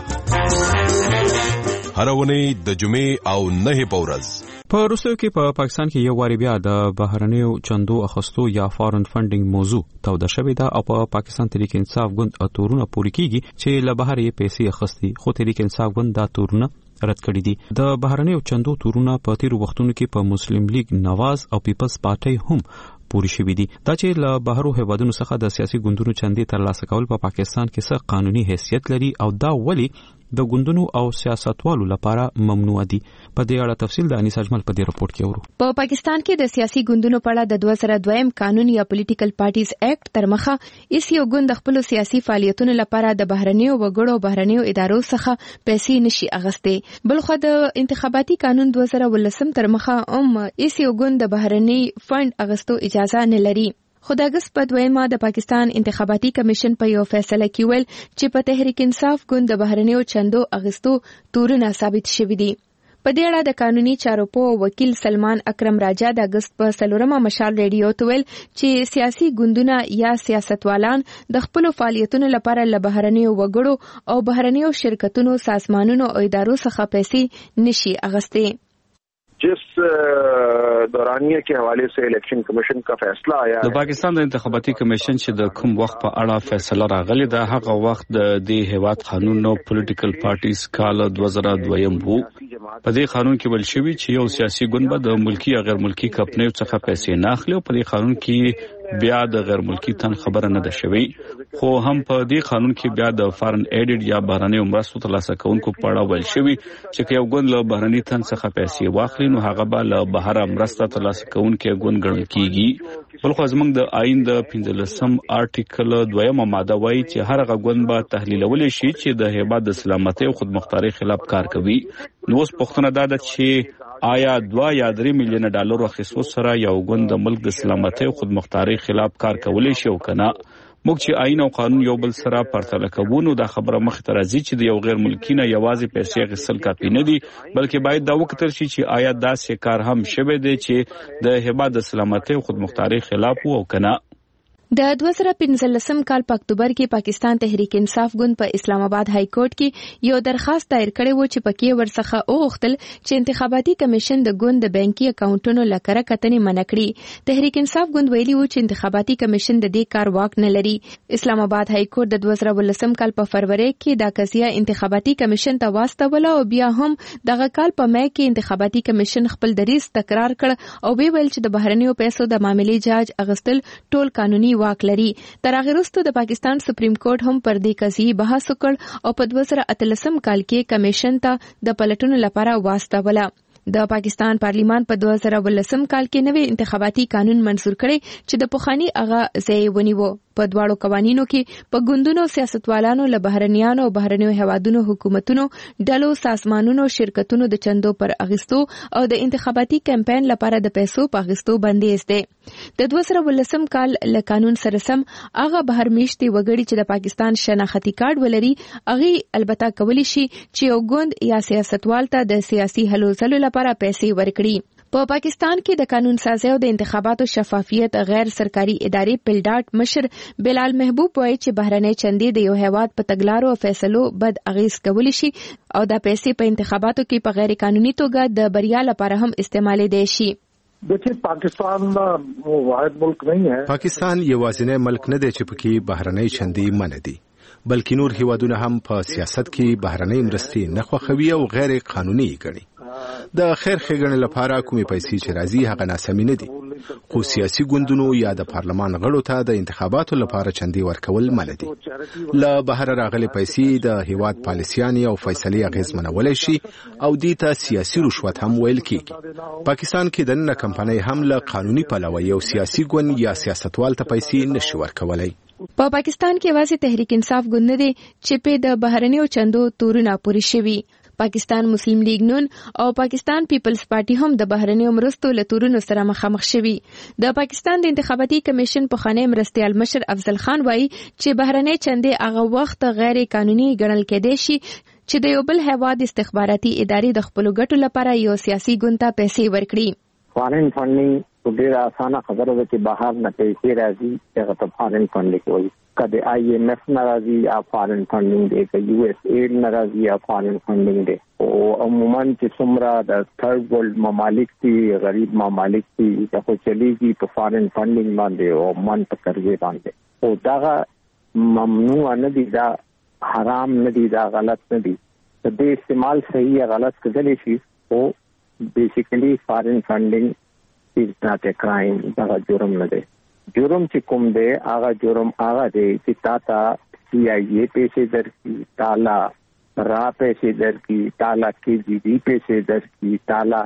هر ونی د جمعې او نه په ورځ. په روسیو کې په پاکستان کې یو واری بیا د بهرنیو چندو اخستو یا فارن فندینګ موضوع توده شوې ده او په پاکستان تحریک انصاف ګوند اتورونه پوری کیږي چې له بهر یې پیسې اخستي، خو تحریک انصاف ګوند دا تورونه رد کړی دي. د بهرنیو چندو تورونه په تیر وختونو کې په مسلم لیگ نواز او پیپلز پارټي هم پوری شوې دي. دا چې له بهرو هیوادونو څخه د سیاسي ګوندونو چندې ترلاسه کول په پاکستان کې څه قانوني حیثیت لري او دا ولی د ګوندونو او سیاستوالو لپاره ممنوع دي. په دې اړه تفصیل د انیس اجمل په دې رپورت کې اورو. په پاکستان کې د سیاسي ګوندونو په اړه د 2002 قانون یا پولیټیکل پارټیز ایکټ تر مخه هیڅ یو ګوند خپل سیاسي فعالیتونو لپاره د بهرنیو وګړو بهرنیو ادارو څخه پیسې نشي اغستې. بلخو د انتخاباتي قانون 2018 تر مخه هیڅ یو ګوند د بهرني فند اغستو اجازه نه لري. خو د اگست په 2مه د پاکستان انتخاباتي کمیشن په یو فیصله کې ویل چې په تحریک انصاف ګوند د بهرنیو چندو اغستو تورونه ثابت شوي دي. په دې اړه د قانوني چارو په وکیل سلمان اکرم راجا د اگست په 4مه مشال ریډیو ته ویل چې سیاسي ګوندونه یا سیاستوالان د خپل فعالیتونو لپاره له بهرنیو وګړو او بهرنیو شرکتونو، سازمانونو او ادارو څخه پیسې نشي اغستې. जिस دورانیه کې حواله سے الیکشن کمیشن کا فیصله آیا د پاکستان د انتخاباتي کمیشن چې د کوم وخت په اړه فیصله راغلی دا هغه وخت د دې هیواد قانون نو پولیټیکل پارټیز کال 2002 وو. په دې قانون کې ویل شوی چې یو سیاسي ګوند به د ملکی او غیر ملکی کمپنیو څخه پیسې نه اخلي او په دې قانون کې بیا د غیر ملکی تن خبره نه ده شوی، خو هم په دې قانون کې بیا د فارن ایډډ یا بهرنۍ مرستو ترلاسه کوونکو په اړه ویل شوی چې یو ګوند له بهرنۍ تن څخه پیسې واخلي نو هغه به له بهر مرسته ترلاسه کوونکي ګوند ګڼل کیږي. بلخو زموږ د آئین د 15 آرټیکل 2 ماده وایي چې هر هغه ګوند به تحلیلول شي چې د هیواد د سلامتۍ او خودمختارۍ خلاف کار کوي. نو اوس پوښتنه دا ده چې آیا 2 یا 3 میلیون ډالر اخیستو سره یو ګوند د ملک د سلامتۍ او خودمختارۍ خلاف کار کولی شي او کنه؟ موږ چې آئین او قانون یو بل سره پرتله کوو نو دا خبره مخ ته راځي چې د یو غیر ملکی نه یوازې پیسې اخیستل کافي نه دي، بلکې باید دا وکتل شي چې آیا داسې کار هم شوی دی چې د هیواد د سلامتۍ او خودمختارۍ خلاف وو او کنه. د 2015 کال په اکتوبر کې پاکستان تحریک انصاف ګوند په اسلام آباد های کورټ کې یو درخواست دایر کړی و چې پکې ورڅخه وغوښتل چې انتخاباتي کمیشن د ګوند د بانکي اکاونټونو لکره کتنې منع کړي. تحریک انصاف ګوند ویلي و چې انتخاباتي کمیشن د دې کار واک نه لري. اسلام آباد های کورټ د 2018 کال په فروری کې دا قضیه انتخاباتي کمیشن ته واستوله او بیا هم دغه کال په مې کې انتخاباتي کمیشن خپل دریځ تکرار کړ او ویل چې د بهرنیو پیسو د معاملې جاج اغستل ټول قانوني واک لري. تر هغه وروسته د پاکستان سپریم کورټ هم پر دې قضیه بحث وکړ او په 2018 کال کې کمیشن ته د پلټونو لپاره واستوله. د پاکستان پارلیمان په 2018 کال کې نوې انتخاباتي قانون منزور کړي چې د پخوانی هغه ځای ونیو. په دواړو قوانینو کې په ګوندونو سیاستوالانو له بهرنیانو او بهرنیو هیوادونو حکومتونو ډلو سازمانونو شرکتونو د چندو پر اغستو او د انتخاباتي کمپاین لپاره د پیسو په اغستو بندیز دی. د 2018 کال له قانون سره سم هغه بهر میشتي وګړي چې د پاکستان شناختی کارت ولري هغه البته کولی شي چې یو ګوند یا سیاستوال ته د سیاسي هلو ځلو لپاره پیسې ورکړي. په پاکستان کې د قانون سازي او د انتخاباتو شفافیت غیر سرکاري ادارې پلډاټ مشر بلال محبوب وایي چې بهرنۍ چندې د یو هیواد په تګلارو او فیصلو بد اغیز کولی شي او دا پیسې په انتخاباتو کې په غیر قانوني توګه د بریا لپاره هم استعمالېدای شي. देखिए पाकिस्तान वाहिद मुल्क नहीं है. पाकिस्तान یوازینی ملک نه دی چې پکې بهرنۍ چندې منع دي، بلکې نور هیوادونه هم په سیاست کې بهرنۍ مرستې نه خوښوي او غیر قانوني ګڼي. د خیر ښېګڼې لپاره کومې پیسې چې راځي هغه ناسمې نه دي، خو سیاسي ګوندونو یا د پارلمان غړو ته د انتخاباتو لپاره چندې ورکول منع دي. له بهر راغلي پیسې د هیواد پالیسیانې او فیصلې اغیزمنولی شي او دې ته سیاسي رشوت هم ویل کیږي. پاکستان کې دننه کمپنۍ هم له قانوني پلوه یو سیاسي ګوند یا سیاستوال ته پیسې نشي ورکولی. په پاکستان کې واسه تحریک انصاف ګوند دی چې په د بهرنیو چندو تورونه پوری شوی. پاکستان مسلم لیگ نون او پاکستان پیپلز پارټي هم د بهرنیو مرستو له تورونو سره مخامخ شوي. د پاکستان د انتخاباتي کمیشن په خانه مرستيال مشر افضل خان وایي چې بهرنۍ چندې هغه وخت غیر قانوني ګڼل کېدای شي چې د یو بل هیواد استخباراتي ادارې د خپل ګټو لپاره یو سیاسي ګوند ته پیسې ورکړي. فارن فنډینګ ډېر اسانه خبره ده چې بهر نه پیسې راځي هغه ته فارن فنډینګ وایي. کله IMF ناراضي یا فارن فنډینګ دی، که USAID ناراضي یا فارن فنډینګ دی. او عموما چې څومره د تھرډ ورلد ممالک دي، غریب ممالک دي، هغه چلیږي په فارن فنډینګ باندې او من په قرضې باندې. او دا ممنوع نه دي، دا حرام نه دي، دا غلط نه دي. د دې استعمال صحیح غلط کېدلی شي. او بیسیکلی فارن فنډینګ is not a crime. دا جرم نه دی. جرم چې کوم دی هغه جرم هغه دی چې تا CIA پیسې درکړي، تالا را پیسې درکړي، تالا KGB پیسې درکړي، تالا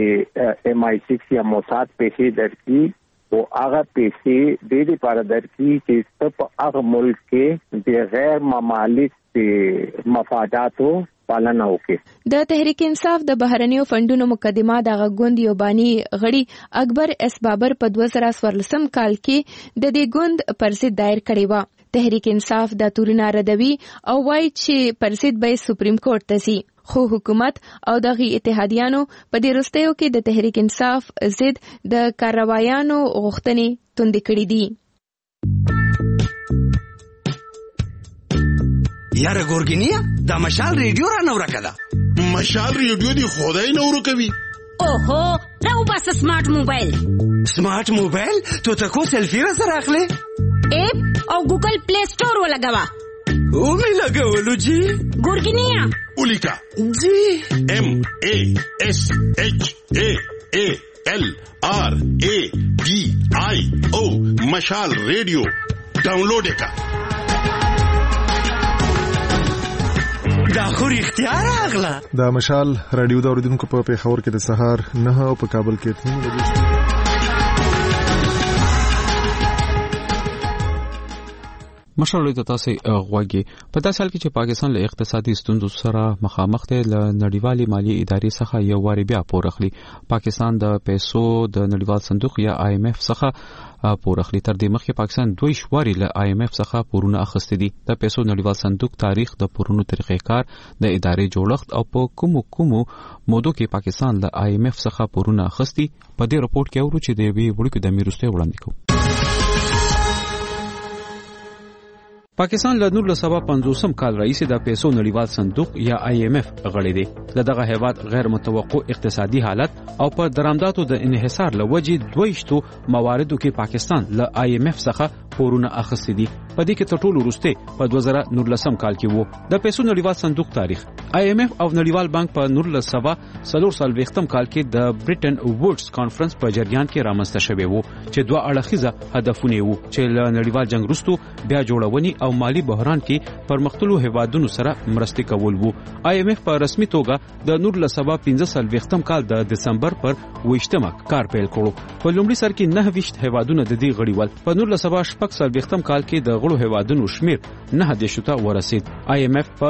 د MI6 یا موساد پیسې درکړي. او هغه پیسې د دې لپاره درکړي چې په هغه ملک کې د غیر ممالک د مفاداتو پالنه وکړي. د تحریک انصاف د بهرنیو فندونو مقدمه د غوند یو بانی غړي اکبر اس بابر په 2014 کال کې د دې غوند پرسید دایر کړی و. تحریک انصاف د تورونه ردوي او وایي چې پرسید به سپریم کورټ ته ځي. خو حکومت او دغه اتحادیانو په دې وروستیو کې د تحریک انصاف ضد د کاروایانو غوښتنې توندې کړې دي. یاره ګورګینیا دا مشال ریډیو را نو راکړه. مشال ریډیو دی خدای نو ورکوي. اوهو راو بس سمارټ موبایل. سمارټ موبایل ته تکو سیلفی را سره اخلي. اپ او ګوګل پلی سٹور ولګوا. او می لګولو جی ګورګینیا اولیکا GMASHAALRADIO MY او مشال ریډیو ډاونلوډ کړه. دا خو اختیار اغلا دا مشال رادیو دا اوریدونکو په پیښور کې د سهار 9 او په کابل کې 3 بجې. مشرلوی ته تاسو غواګي په داسې حال کې چې پاکستان له اقتصادي ستونزو سره مخامخ دی له نړیوالې مالی ادارې څخه یو واری بیا پور اخلي. پاکستان د پیسو د نړیوال صندوق یا IMF څخه پور اخلي. تر دې مخکې پاکستان 2 شواري له IMF څخه پورونه اخیستي دي. د پیسو نړیوال صندوق تاریخ د پورونو طریقې کار د ادارې جوړښت او په کومو مودو کې پاکستان له IMF څخه پورونه اخیستي په دې رپورت کې اورو چې د وی وړکو د میروسته وړاندې کوي. پاکستان له 1950 کال راهیسې د پیسو نړیوال صندوق یا IMF غړی دی. دغه هیواد غیر متوقع اقتصادي حالت او په درآمداتو د انحصار لوجې 22 مواردو کې پاکستان له IMF څخه پورونه اخیستي دي. په دې کې تر ټولو وروسته په 2019 کال کې وو. د پیسو نړیوال صندوق تاریخ IMF او نړیوال بانک په 1943 کال کې د برټن ووډز کانفرنس په جریان کې رامنځته شوی وو چې دوه اړخیزه هدفونه وو چې له نړیوال جنگ وروسته بیا جوړونی او مالی بحران کې پرمختللو هیوادونو سره مرستې کول وو. IMF په رسمي توګه د 1945 کال د دسمبر پر 20 کار پیل کړو. په لومړي سر کې 9 هیوادونه د دې غړي ول. په 1946 کال کې د غړو هیوادونو شمیر 9 ته ورسید. IMF په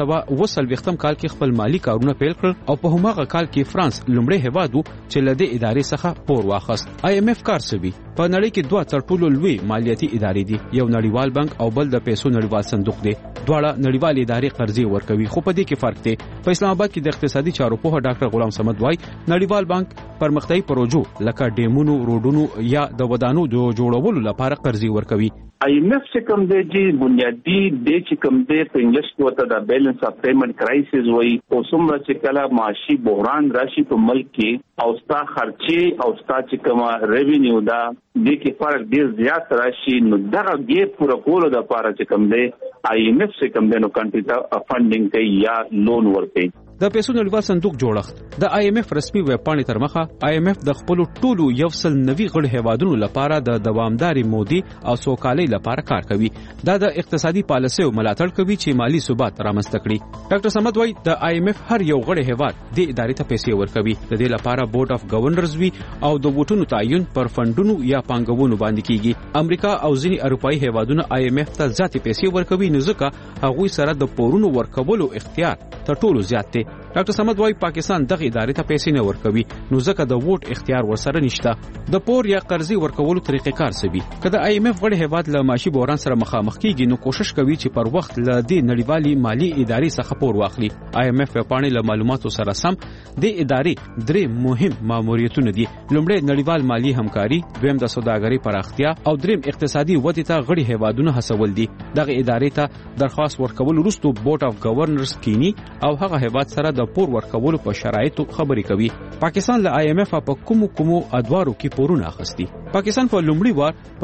1940 کال کې خپل مالی کارونه پیل کړل او په هماغه کال کې فرانس لومړی هیواد چې له دې ادارې څخه پور واخیست. IMF کارسوي په نړۍ کې دوه تر ټولو لوی مالیاتي ادارې دي. یو نړیوال بانک او بل د پیسو نړیوال صندوق دی. دواړه نړیوال ادارې قرضې ورکوي خو په دې کې فرق دی. په اسلام آباد کې د اقتصادي چارو په ډاکټر غلام صمد وای نړیوال بانک پرمختیايي پروژو لکه ډیمونو، روډونو یا د ودانو جوړولو لپاره قرضې ورکوي. IMF چې کوم دی چې بنیادی د چې کوم دی په انګلیش کې د بیلانس اف پیمنٹ کرایسس وایي او څومره چې کله معاشي بحران راشي په ملک کې او ستا خرچې او ستا چې کومه ریوینیو دا د کې فرق ډیر زیات راشي نو دغه ګیپ پوره کولو د لپاره چې کوم دی IMF چې کوم دی نو کنټری ته فنډینګ کوي یا لون ورکوي. د پیسو نړیوال صندوق جوړښت د IMF رسمي ویب پاڼې تر مخه IMF د خپل ټولو 190 غړي هیوادونو لپاره د دوامداري مودي او سوکالۍ لپاره کار کوي. دا د اقتصادي پالیسیو ملاتړ کوي چې مالی ثبات رامنځته کړي. ډاکټر صمد وای د IMF هر یو غړي هیواد د ادارې ته پیسې ورکوي. د دې لپاره بورډ اف گورنرز وی او د ووټونو تعین پر فندونو یا پانګونو باندې کیږي. امریکا او ځینې اروپאי هیوادونه IMF ته ذاتي پیسې ورکوي نو ځکه هغوی سره د پورونو ورکولو اختیار تر ټولو زیات دی. ډاکټر صمد وای پاکستان دغه ادارې ته پیسې نه ورکوي نو ځکه د ووټ اختیار ورسره نشته. د پور یا قرضې ورکولو طریقې کار سوي کله IMF غړي هیواد له معاشي بحران سره مخامخ کیږي نو کوشش کوي چې پر وخت له دې نړیوالي مالی ادارې څخه پور واخلي. IMF په پاڼې له معلوماتو سره سم د ادارې درې مهم ماموریتونه دي. لومړی نړیوال مالی همکاري، دویم د سوداګرۍ پراختیا او دریم اقتصادي ودې ته غړي هیوادونه هڅول دي. دغه ادارې ته درخواست ورکول وروسته بورډ اف گورنرز کینی او هغه هیواد سره د پور ورکولو په شرایطو خبرې کوي. پاکستان له IMF په کومو ادوارو کې پورونه اخیستي. پاکستان په لومړي وار په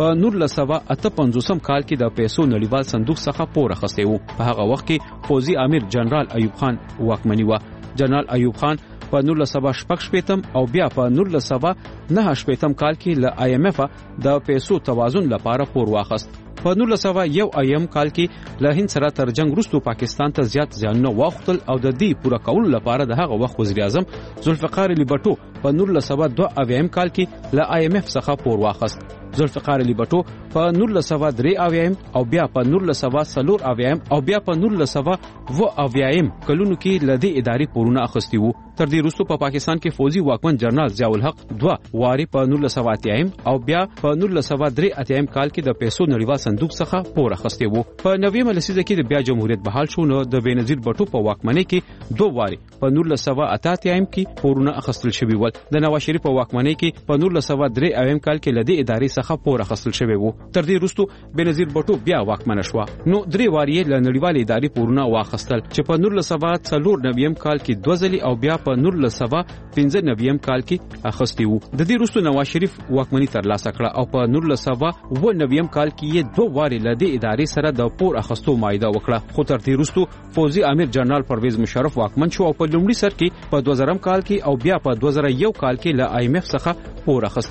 1958 کال کې د پیسو نړیوال صندوق څخه پور اخیستی وو. په هغه وخت کې فوزي امیر جنرال ایوب خان واکمني و. جنرال ایوب خان په 1986 او بیا په 1989 کال کې له IMF د پیسو توازن لپاره پور واخیست. په 1901 کال کې له هند سره تر جنگ وروسته پاکستان ته زیات زیانونه واخیستل او د دې پوره کولو لپاره د هغه وخت وزیر اعظم ذوالفقار علی بټو په 1902 کال کې له IMF څخه پور واخیست. ذوالفقار علی بټو په 1903 او بیا په 1904 او بیا په 1909 کلونو کې له دې ادارې پورونه اخیستي وو. تر دې وروسته په پاکستان کې فوزي واکمن جنرال ضیاء الحق 2 واري په 1908 او بیا په 1903 کال کې د پیسو نړیوال صندوق څخه پور اخیستی وو. په 90 لسیزه کې د بیا جمهوریت بحال شو نو د بېنظیر بټو په واکمنۍ کې 2 واري په 1988 کې پورونه اخیستل شوي ول. د نواز شریف په واکمنۍ کې په 1903 کال کې له دې ادارې څخه پور اخیستل شوی وو. تر دې وروسته بېنظیر بټو بیا واکمن شو نو 3 واري له نړیوالې ادارې پورونه واخیستل چې په 1994 کال کې 2 ځلې او بیا په 1995 کال کې اخیستی وو. د دې وروسته نواز شریف واکمنۍ ترلاسه کړه او په 1999 کال کې 2 واري له دې ادارې سره د پور اخیستو مایده وکړه. خو تر دې وروسته فوزي امیر جنرال پرویز مشرف واکمن شو او په لومړي سر کې په 2000 کال کې او بیا په 2001 کال کې له IMF څخه پور اخیستی وو.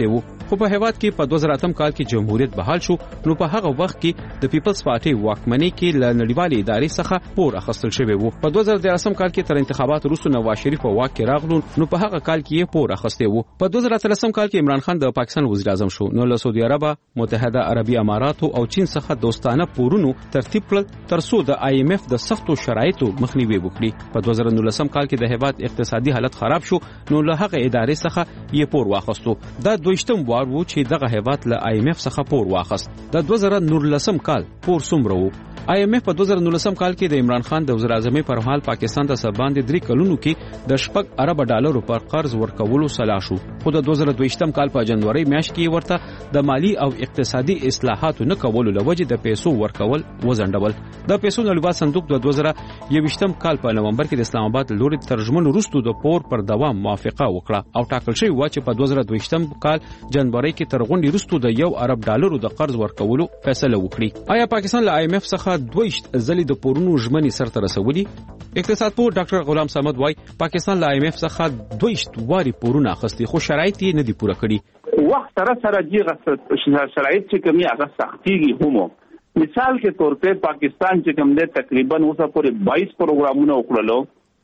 خو په هیواد کې په 2008 کال کې جمهوریت بحال شو نو په هغه وخت کې د پیپلز پارټي واکمنۍ کې له نړیوالې ادارې څخه پور اخیستل شوی وو. په 2013 کال کې تر انتخاباتو وروسته نواز شریف په واک کې راغلو نو په هغه کال کې پور اخیسته وو. په 2013 کال کې عمران خان د پاکستان وزیر اعظم شو نو له سعودي عرب، متحده عربي اماراتو او چین څخه دوستانه پورونو ترتیب کړل ترڅو د IMF د سختو شرایطو مخنیوي وکړي. په 2019 کال کې د هیواد اقتصادي حالت خراب شو نو له هغه ادارې څخه یې پور واخیستو. دا دویشتم وار وو چې دغه هیواد له IMF څخه پور واخیست. د 2019 کال پور څومره وو؟ IMF په 2019 کال کې د عمران خان د وزیر اعظم پر مهال پاکستان ته سباندې 3 کلونو کې د 6 ارب ډالرو پر قرض ورکولو سلا شو. خو د 2022 کال په جنوري میاشت کې ورته د مالی او اقتصادي اصلاحاتو نه کولو لوجه د پیسو ورکول وزندول. د پیسو نړیوال صندوق د 2021 کال په نومبر کې د اسلام آباد لوري ترجمن وروسته د پور پر دوام موافقه وکړه او ټاکل شوی و چې په 2022 کال جنوري کې تر غونډې وروسته د 1 ارب ډالرو د قرض ورکولو فیصله وکړي. آیا پاکستان له IMF څخه دویشت ځلې د پورونو ژمنې سرته رسولي؟ اقتصاد پوه ډاکټر غلام صمد وای پاکستان له IMF څخه دویشت واري پورونه اخیستي خو شرایط یې نه دي پوره کړي. وخت سره جیغه شرایط چې کمی هغه سختيږي هم. مثال کے طور پہ پاکستان چې کوم دی تقریبا اوسه پورې 22 پروګرامونه وکړلو.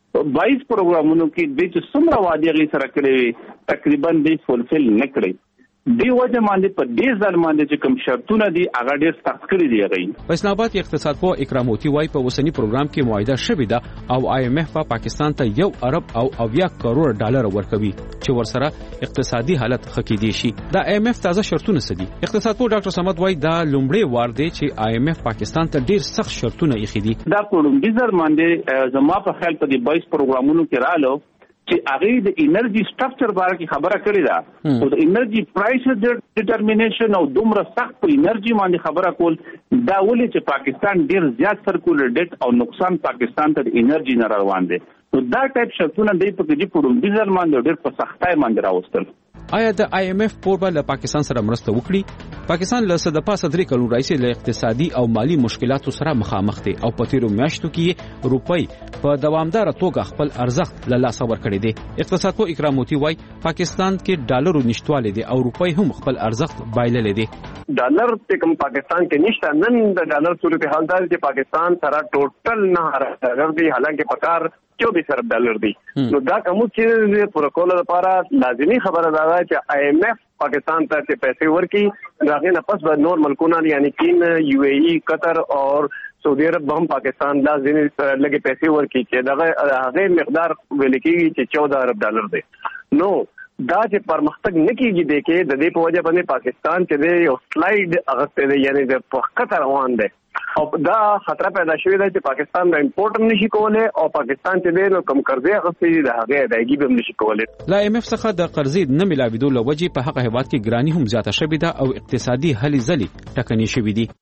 22 پروګرامونو کې د چې څومره وعده غي سره کړی تقریبا د فولفل نه کړی. دی وجه باندې په دې ځل باندې چې کوم شرطونه دي هغه ډېر سخت کړی دی غي. په اسلام آباد کې اقتصاد پوه اکرام هوتی وای په وسنی پروګرام کې معاهده شوې ده او IMF په پاکستان ته 1 ارب او 80 کروڑ ډالر ورکوي چې ورسره اقتصادي حالت خکې دي شي. دا IMF تازه شرطونه سدي. اقتصاد پوه ډاکټر صمد وای دا لومړی وار دی چې IMF پاکستان ته ډېر سخت شرطونه یې خېدي. دا په لومړي ځل باندې زما په خیال په دې 22 پروګرامونو کې رالو چې هغه د انرژي سټرکچر باره کې خبره کړې ده او د انرژي پرایس ډیټرمینیشن او دومره سخت په انرژي باندې خبره کول دا ولې چې پاکستان ډیر زیات سرکولر ډیټ او نقصان پاکستان ته د انرژي نه روان دي. نو دا ټایپ شرطونه دی په کې په لومړي ځل باندې ډیر په سختۍ باندې راوستل. آیا د IMF پور به له پاکستان سره مرسته وکړي؟ پاکستان له صدپا صدري کلو رئیس له اقتصادي او مالی مشکلاتو سره مخامخ دي او په تیرو میاشتو کې روپۍ په دوامدار توګه خپل ارزښت له لاسه ورکړی دی. اقتصاد پوه اکرام هوتی وای پاکستان کې ډالرو نشټواله دي او روپۍ هم خپل ارزښت بایللې دي. ډالر ته کوم پاکستان کې نشته. نن د ډالر صورتحال دا چې پاکستان سره ټوټل نه ډالر دی حالانکه پکار 24 ارب ډالر دی. نو دا کوم چې پروتوکول لپاره لازمي خبره ده چې IMF پاکستان ته پیسې ورکړي راغې نه پس به نور ملکونه یعنی چین، UAE، قطر اور سعودي عرب هم پاکستان لازمي لګي پیسې ورکړي چې دغه مقدار ویل کېږي چې 14 ارب ډالر دی. نو دا چې پرمختګ نکېږي د کې د دې په وجه باندې پاکستان چې دی یو سلایډ اغسته دی یعنی د پخته روان دی او دا خطر پیدا شوی دی چې پاکستان د امپورټ هم نشي کولای او پاکستان چې دی نو کم قرضې اغستې دي د هغه ادایګي به هم نشي کولای. لا IMF څخه د قرضې نه ملاویدو لوجه په هغه هیواد کې ګرانی هم زیاته شوې ده او اقتصادي هلې ځلې ټکنۍ شوې دي.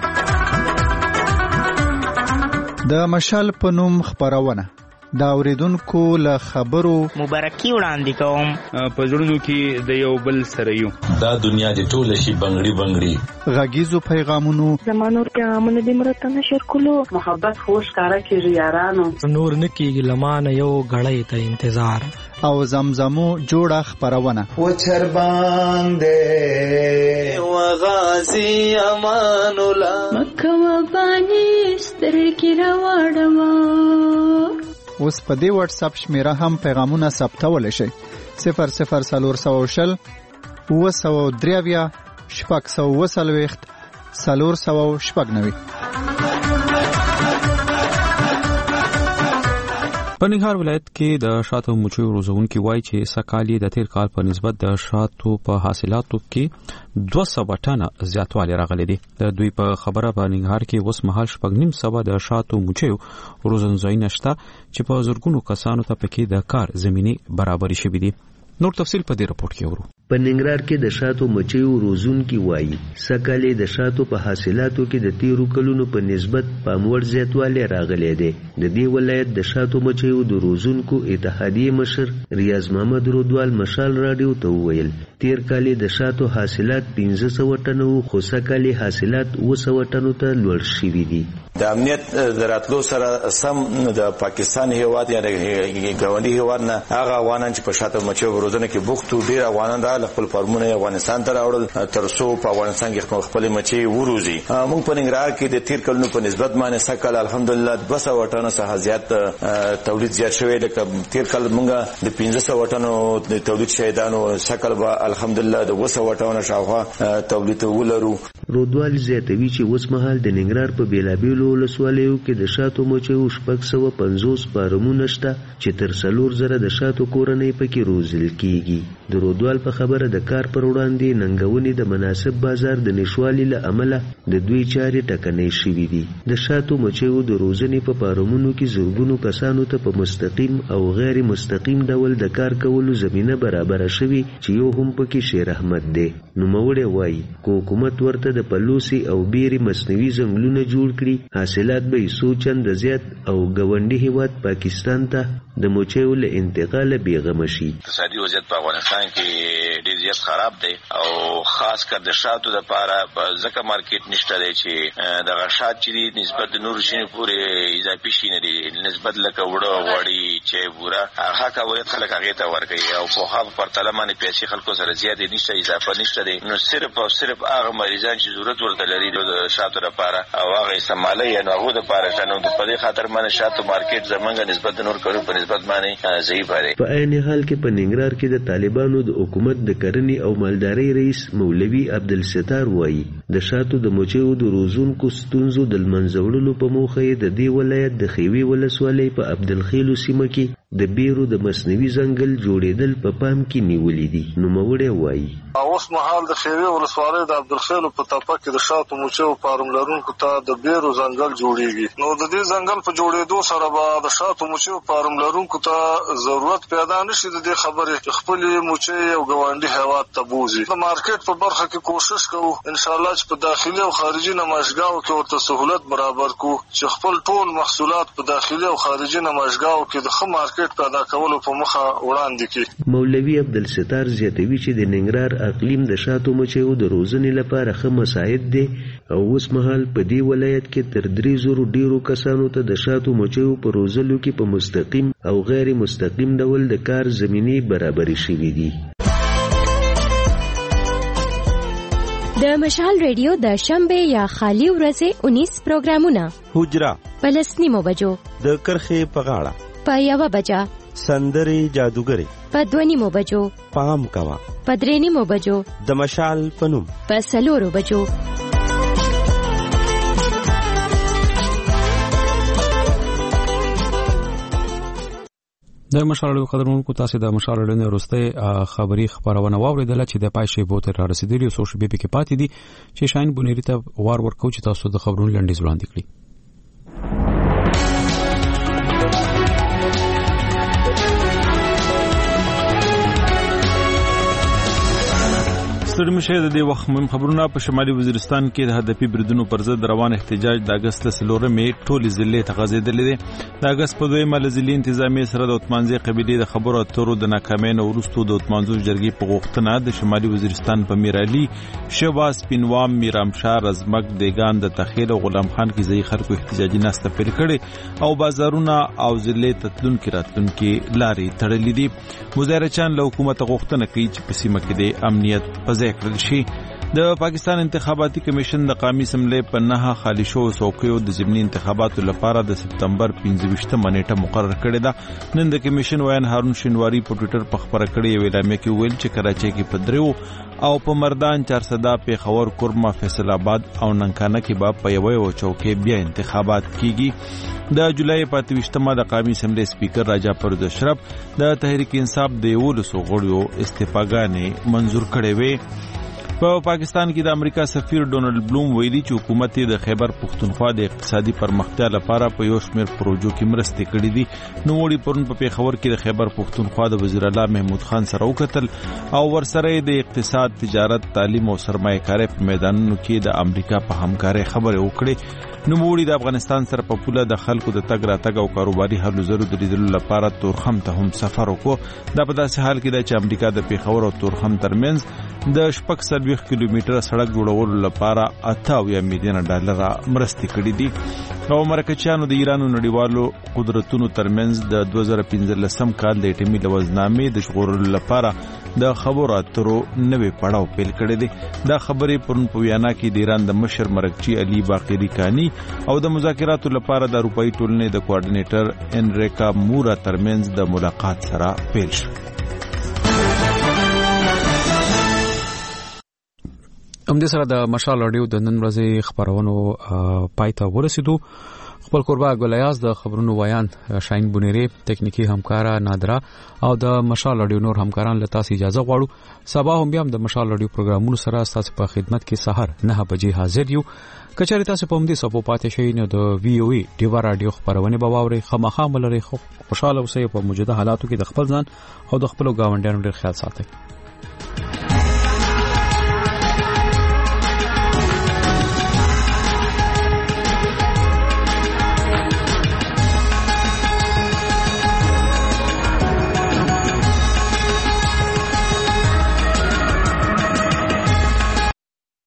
د مشال په نوم خبرونه دا اوریدونکو له خبرو مبارکي وړاندې کوم. په ژوندو کې د یو بل سره یو دا دنیا د ټوله شي بنگړي بنگړي غږیزو پیغامونو زمانو پیغامونه د مرته نشر کولو محبت خوش کارا کې یارانو نور نکیږي لمانه یو غړې ته انتظار او زمزمو جوړه خبرونه و چر باندې و غازی امان الله مکه و باندې سترګې راوړم. اوس په دې واتس اپ شمیره هم پیغامونه ثبتول شي 00400 903 640 490. په ننګرهار ولایت کې د شاتو مچیو روزونکي وایي چې سکالي د تیر کال په نسبت د شاتو په حاصلاتو کې 200 ټنه زیاتوالی راغلی دی. د دوی په خبره په ننګرهار کې اوس مهال 9.5 د شاتو مچیو روزنځایونه شته چې په زرګونو کسانو ته پکې د کار زمینه برابرې شوې دي. نور تفصیل په دې رپورت کې ورو. په ننګرهار کې د شاتو مچیو روزونکي وایي سکالي د شاتو په حاصلاتو کې د تیرو کلونو په نسبت پاموړ زیاتوالی راغلی دی. د دې ولایت د شاتو مچیو د روزونکو اتحادیې مشر ریاض محمد رودوال مشال راډیو ته وویل تیر کال د شاتو حاصلات 1500 ټنو خو سکالي حاصلات 200 ټنو ته لوړ شوي دي. د امنیت دراتلو سره سم د پاکستان هیواد یا د ګاونډي هیواد نه هغه افغانان چې په شاته مچو روزنه کې بوختو ډیر افغانان را خپل فارمونه افغانستان ته راوړل تر څو په افغانستان کې خپل مچي وروزي. موږ په ننګرهار کې د تیر کلونو په نسبت باندې سکل الحمدلله 200 ټنه څخه زیات تولید زیات شوی. لکه تیر کال موږ د 1500 ټنو د تولید شهیدانو سکل به الحمدلله د 200 ټنو شاوخوا تولید ولرو. رودوال زیاتوي چې اوس مهال د ننګرهار په بیلابیلو ولسوالیو کې د شاتو مچیو 650 فارمونه شته چې تر 4000 د شاتو کورنۍ پکې روزل کیږي. د رودوال په خبره د کار پر وړاندې ننګونې د مناسب بازار د نشوالي له امله د دوی چارې ټکنۍ شوې دي. د شاتو مچیو د روزنې په فارمونو کې زرګونو کسانو ته په مستقیم او غیر مستقیم ډول د کار کولو زمینه برابره شوې چې یو هم پکې شیر احمد دی. نوموړی وایي کو حکومت ورته د پلوسی او بیري مصنوعي ځنګلونه جوړ کړي حاصلات به یې څو چنده زیات او ګاونډي هیواد پاکستان ته د مچیو له انتقاله بیغمه شي. اقتصادي وضعیت په افغانستان کې ډېر زیات خراب دی او خاص کر د شاتو لپاره ځکه مارکیټ نشته دی چې دغه شات چې دي نسبت د نورو شینو پورې اضافي شي نه دي نسبت لکه وړه غوړي چې بوره هغه کاوریت خلک هغې ته ورکوي او پوهه په پرتله باندې پیسې خلکو سره زیاتې نشته اضافه نشته دی. نو صرف او صرف هغه مریضان چې ضرورت ورته لري د شاتو لپاره او هغه استعمالوي نو هغو دپاره نو په دې خاطر باندې شاتو مارکیټ زمونږ نسبت د نور کلو په نسبت باندې ضعیف دی. په عین حال کې په ننګرهار کې د طالبانو د حکومت د کرنې او مالدارۍ رئیس مولوي عبدالستار وایي د شاتو د مچیو د روزونکو ستونزو د لمنځه وړلو په موخه یې د دې ولایت د خیوي ولسوالۍ په عبدالخیلو سیمه کې د بیرو د مصنوعي ځنګل جوړېدل په پام کې نیولې دي. نوموړی وایي اوس مهال د خیوي ولسوالۍ د عبدالخیلو په تپه کې د شاتو مچیو فارم لرونکو ته د بیرو ځنګل جوړیږي. نو د دې ځنګل په جوړېدو سره به د شاتو مچیو فارم لرونکو ته ضرورت پیدا نشي د دې خبرې چې خپلې مچۍ او ګاونډي هیواد ته بوزي. د مارکیټ په برخه کې کوشش کوو انشاءالله چې په داخلي او خارجي نمایشګاو کې ورته سهولت برابر کړو چې خپل ټول محصولات په داخلي او خارجي نمایشګاو کې د ښه مارکیټ پیدا کولو په مخه وړاندې کړي. مولوي عبدالستار زیاتوي چې د ننګرهار اقلیم د شاتو مچیو د روزنې لپاره ښه مساعد دی او اوس مهال په دې ولایت کې تر 3,000 ډیرو کسانو ته د شاتو مچیو په روزلو کې په مستقیم او غیر مستقیم ډول د کار زمینې برابرې شوې دي. د مشال ریډیو د شنبه یا خالی ورځې 19 پروګرامونه حجره پلسنیمو بجو د کرخې په غاړه په 1 بجا سندري جادوګری په 2 بجو پام کوا په 3 بجو د مشال پنوم په 4 بجو د مشال قدرونکو تاسو د مشال لرنه وروسته خبري خبرونه واوریدل چې د پایشي بوت را رسیدلی او سوشل بیبي کې پاتې دي چې شاین بونیری ته وار ورکو چې تاسو د خبرونو لنډیز وړاندې کړئ. ستړي مشه د دې وخت مهم خبرونه په شمالي وزیرستان کې د هدفي بریدونو پر ضد روان احتجاج د اگست 4 مې ټولې ضلعې ته غځېدلې دي. د اگست په 2 مې ضلعي انتظامیه سره د عثمانزي قبيلې د خبرو اترو د ناکامۍ نه وروسته د عثمانزو جرګې په غوښتنه د شمالي وزیرستان په میرعلي، شهباز، پینوام، میرامشار، ازمک، دیگان، د تخیل او غلام خان کې ځای خلکو احتجاجي ناسته پیل کړي او بازارونه او ضلعې تتلونکي راتلونکي لارې تړلې دي. مظاهرچیان له حکومت غوښتنه کوي چې په سیمه کې د امنیت په کړل شي. د پاکستان انتخاباتي کمیشن د قومي اسمبلی په 9 خالي شو څوکیو د ضمني انتخاباتو لپاره د سپتمبر 15 نیټه مقرر کړې ده. نن د کمیشن وایي هارون شینواری په ټوئیټر په خبره کړې یو اعلامیه کې ویل چې کراچۍ کې په 3 او په مردان 400 پیښور، کورما، فیصل آباد او ننکانه کې به په یو چوکۍ بیا انتخابات کیږي. د جولای په 28مه د قومي اسمبلی سپیکر راجا پرویز اشرف د تحریک انصاف د 11 غړیو استعفاګانې منزور کړې وې. په پاکستان کې د امریکا سفیر ډونالد بلوم ویلي چې حکومت د خیبر پختونخوا د اقتصادي پرمختیا لپاره په یو شمېر پروژو کې مرستې کړې دي. نوموړي پرون په پیښور کې د خیبر پختونخوا د وزیر اعلی محمود خان سره وکتل او ورسره د اقتصاد، تجارت، تعلیم او سرمایه‌کارۍ په میدانونو کې د امریکا په همکارۍ خبرې وکړې. نوموړي د افغانستان سره په پوله د خلکو د تګ راتګ او کاروباري هلو ځلو د لیدلو لپاره تورخم ته هم سفر وکړ. دا په داسې حال کې ده چې امریکا د پیښور او تورخم ترمنځ د 4 $40 کیلومتره سړک جوړولو لپاره $88 میلیون مرستې کړې دي. او مرکچیانو د ایران نړیوالو قدرتونو ترمنځ د 2015 کال د اټومي لوزنامې د ژغورلو لپاره د خبرو اترو نوې پړاو پیل کړی دی. دا خبرې پرون په ویانا کې د ایران د مشر مرکچی علي باقری کانی او د مذاکراتو لپاره د اروپאי ټولنې د کوارډینیټر انریکا مورا ترمنځ د ملاقات سره پیل شو. همدې سره د مشال رادیو د نن ورځې خبرونو پای ته ورسېدو. خپل قربا ګلیاز د خبرونو ویان شاین بونیری تکنیکی همکارا نادرا او د مشال رادیو نور همکاران له تاسو اجازه غواړو. سبا هم بیا د مشال رادیو پروګرامونو سره تاسو په خدمت کې سحر 9 بجې حاضر یو. کچاري تاسو په همدې صفو پاتې شئ نو د وی او ای ډیوا رادیو خبرونه به واوري. خامخا ملري خوشاله اوسئ په موجوده حالاتو کې د خپل ځان او د خپل ګاونډیانو ډیر خیال ساتئ.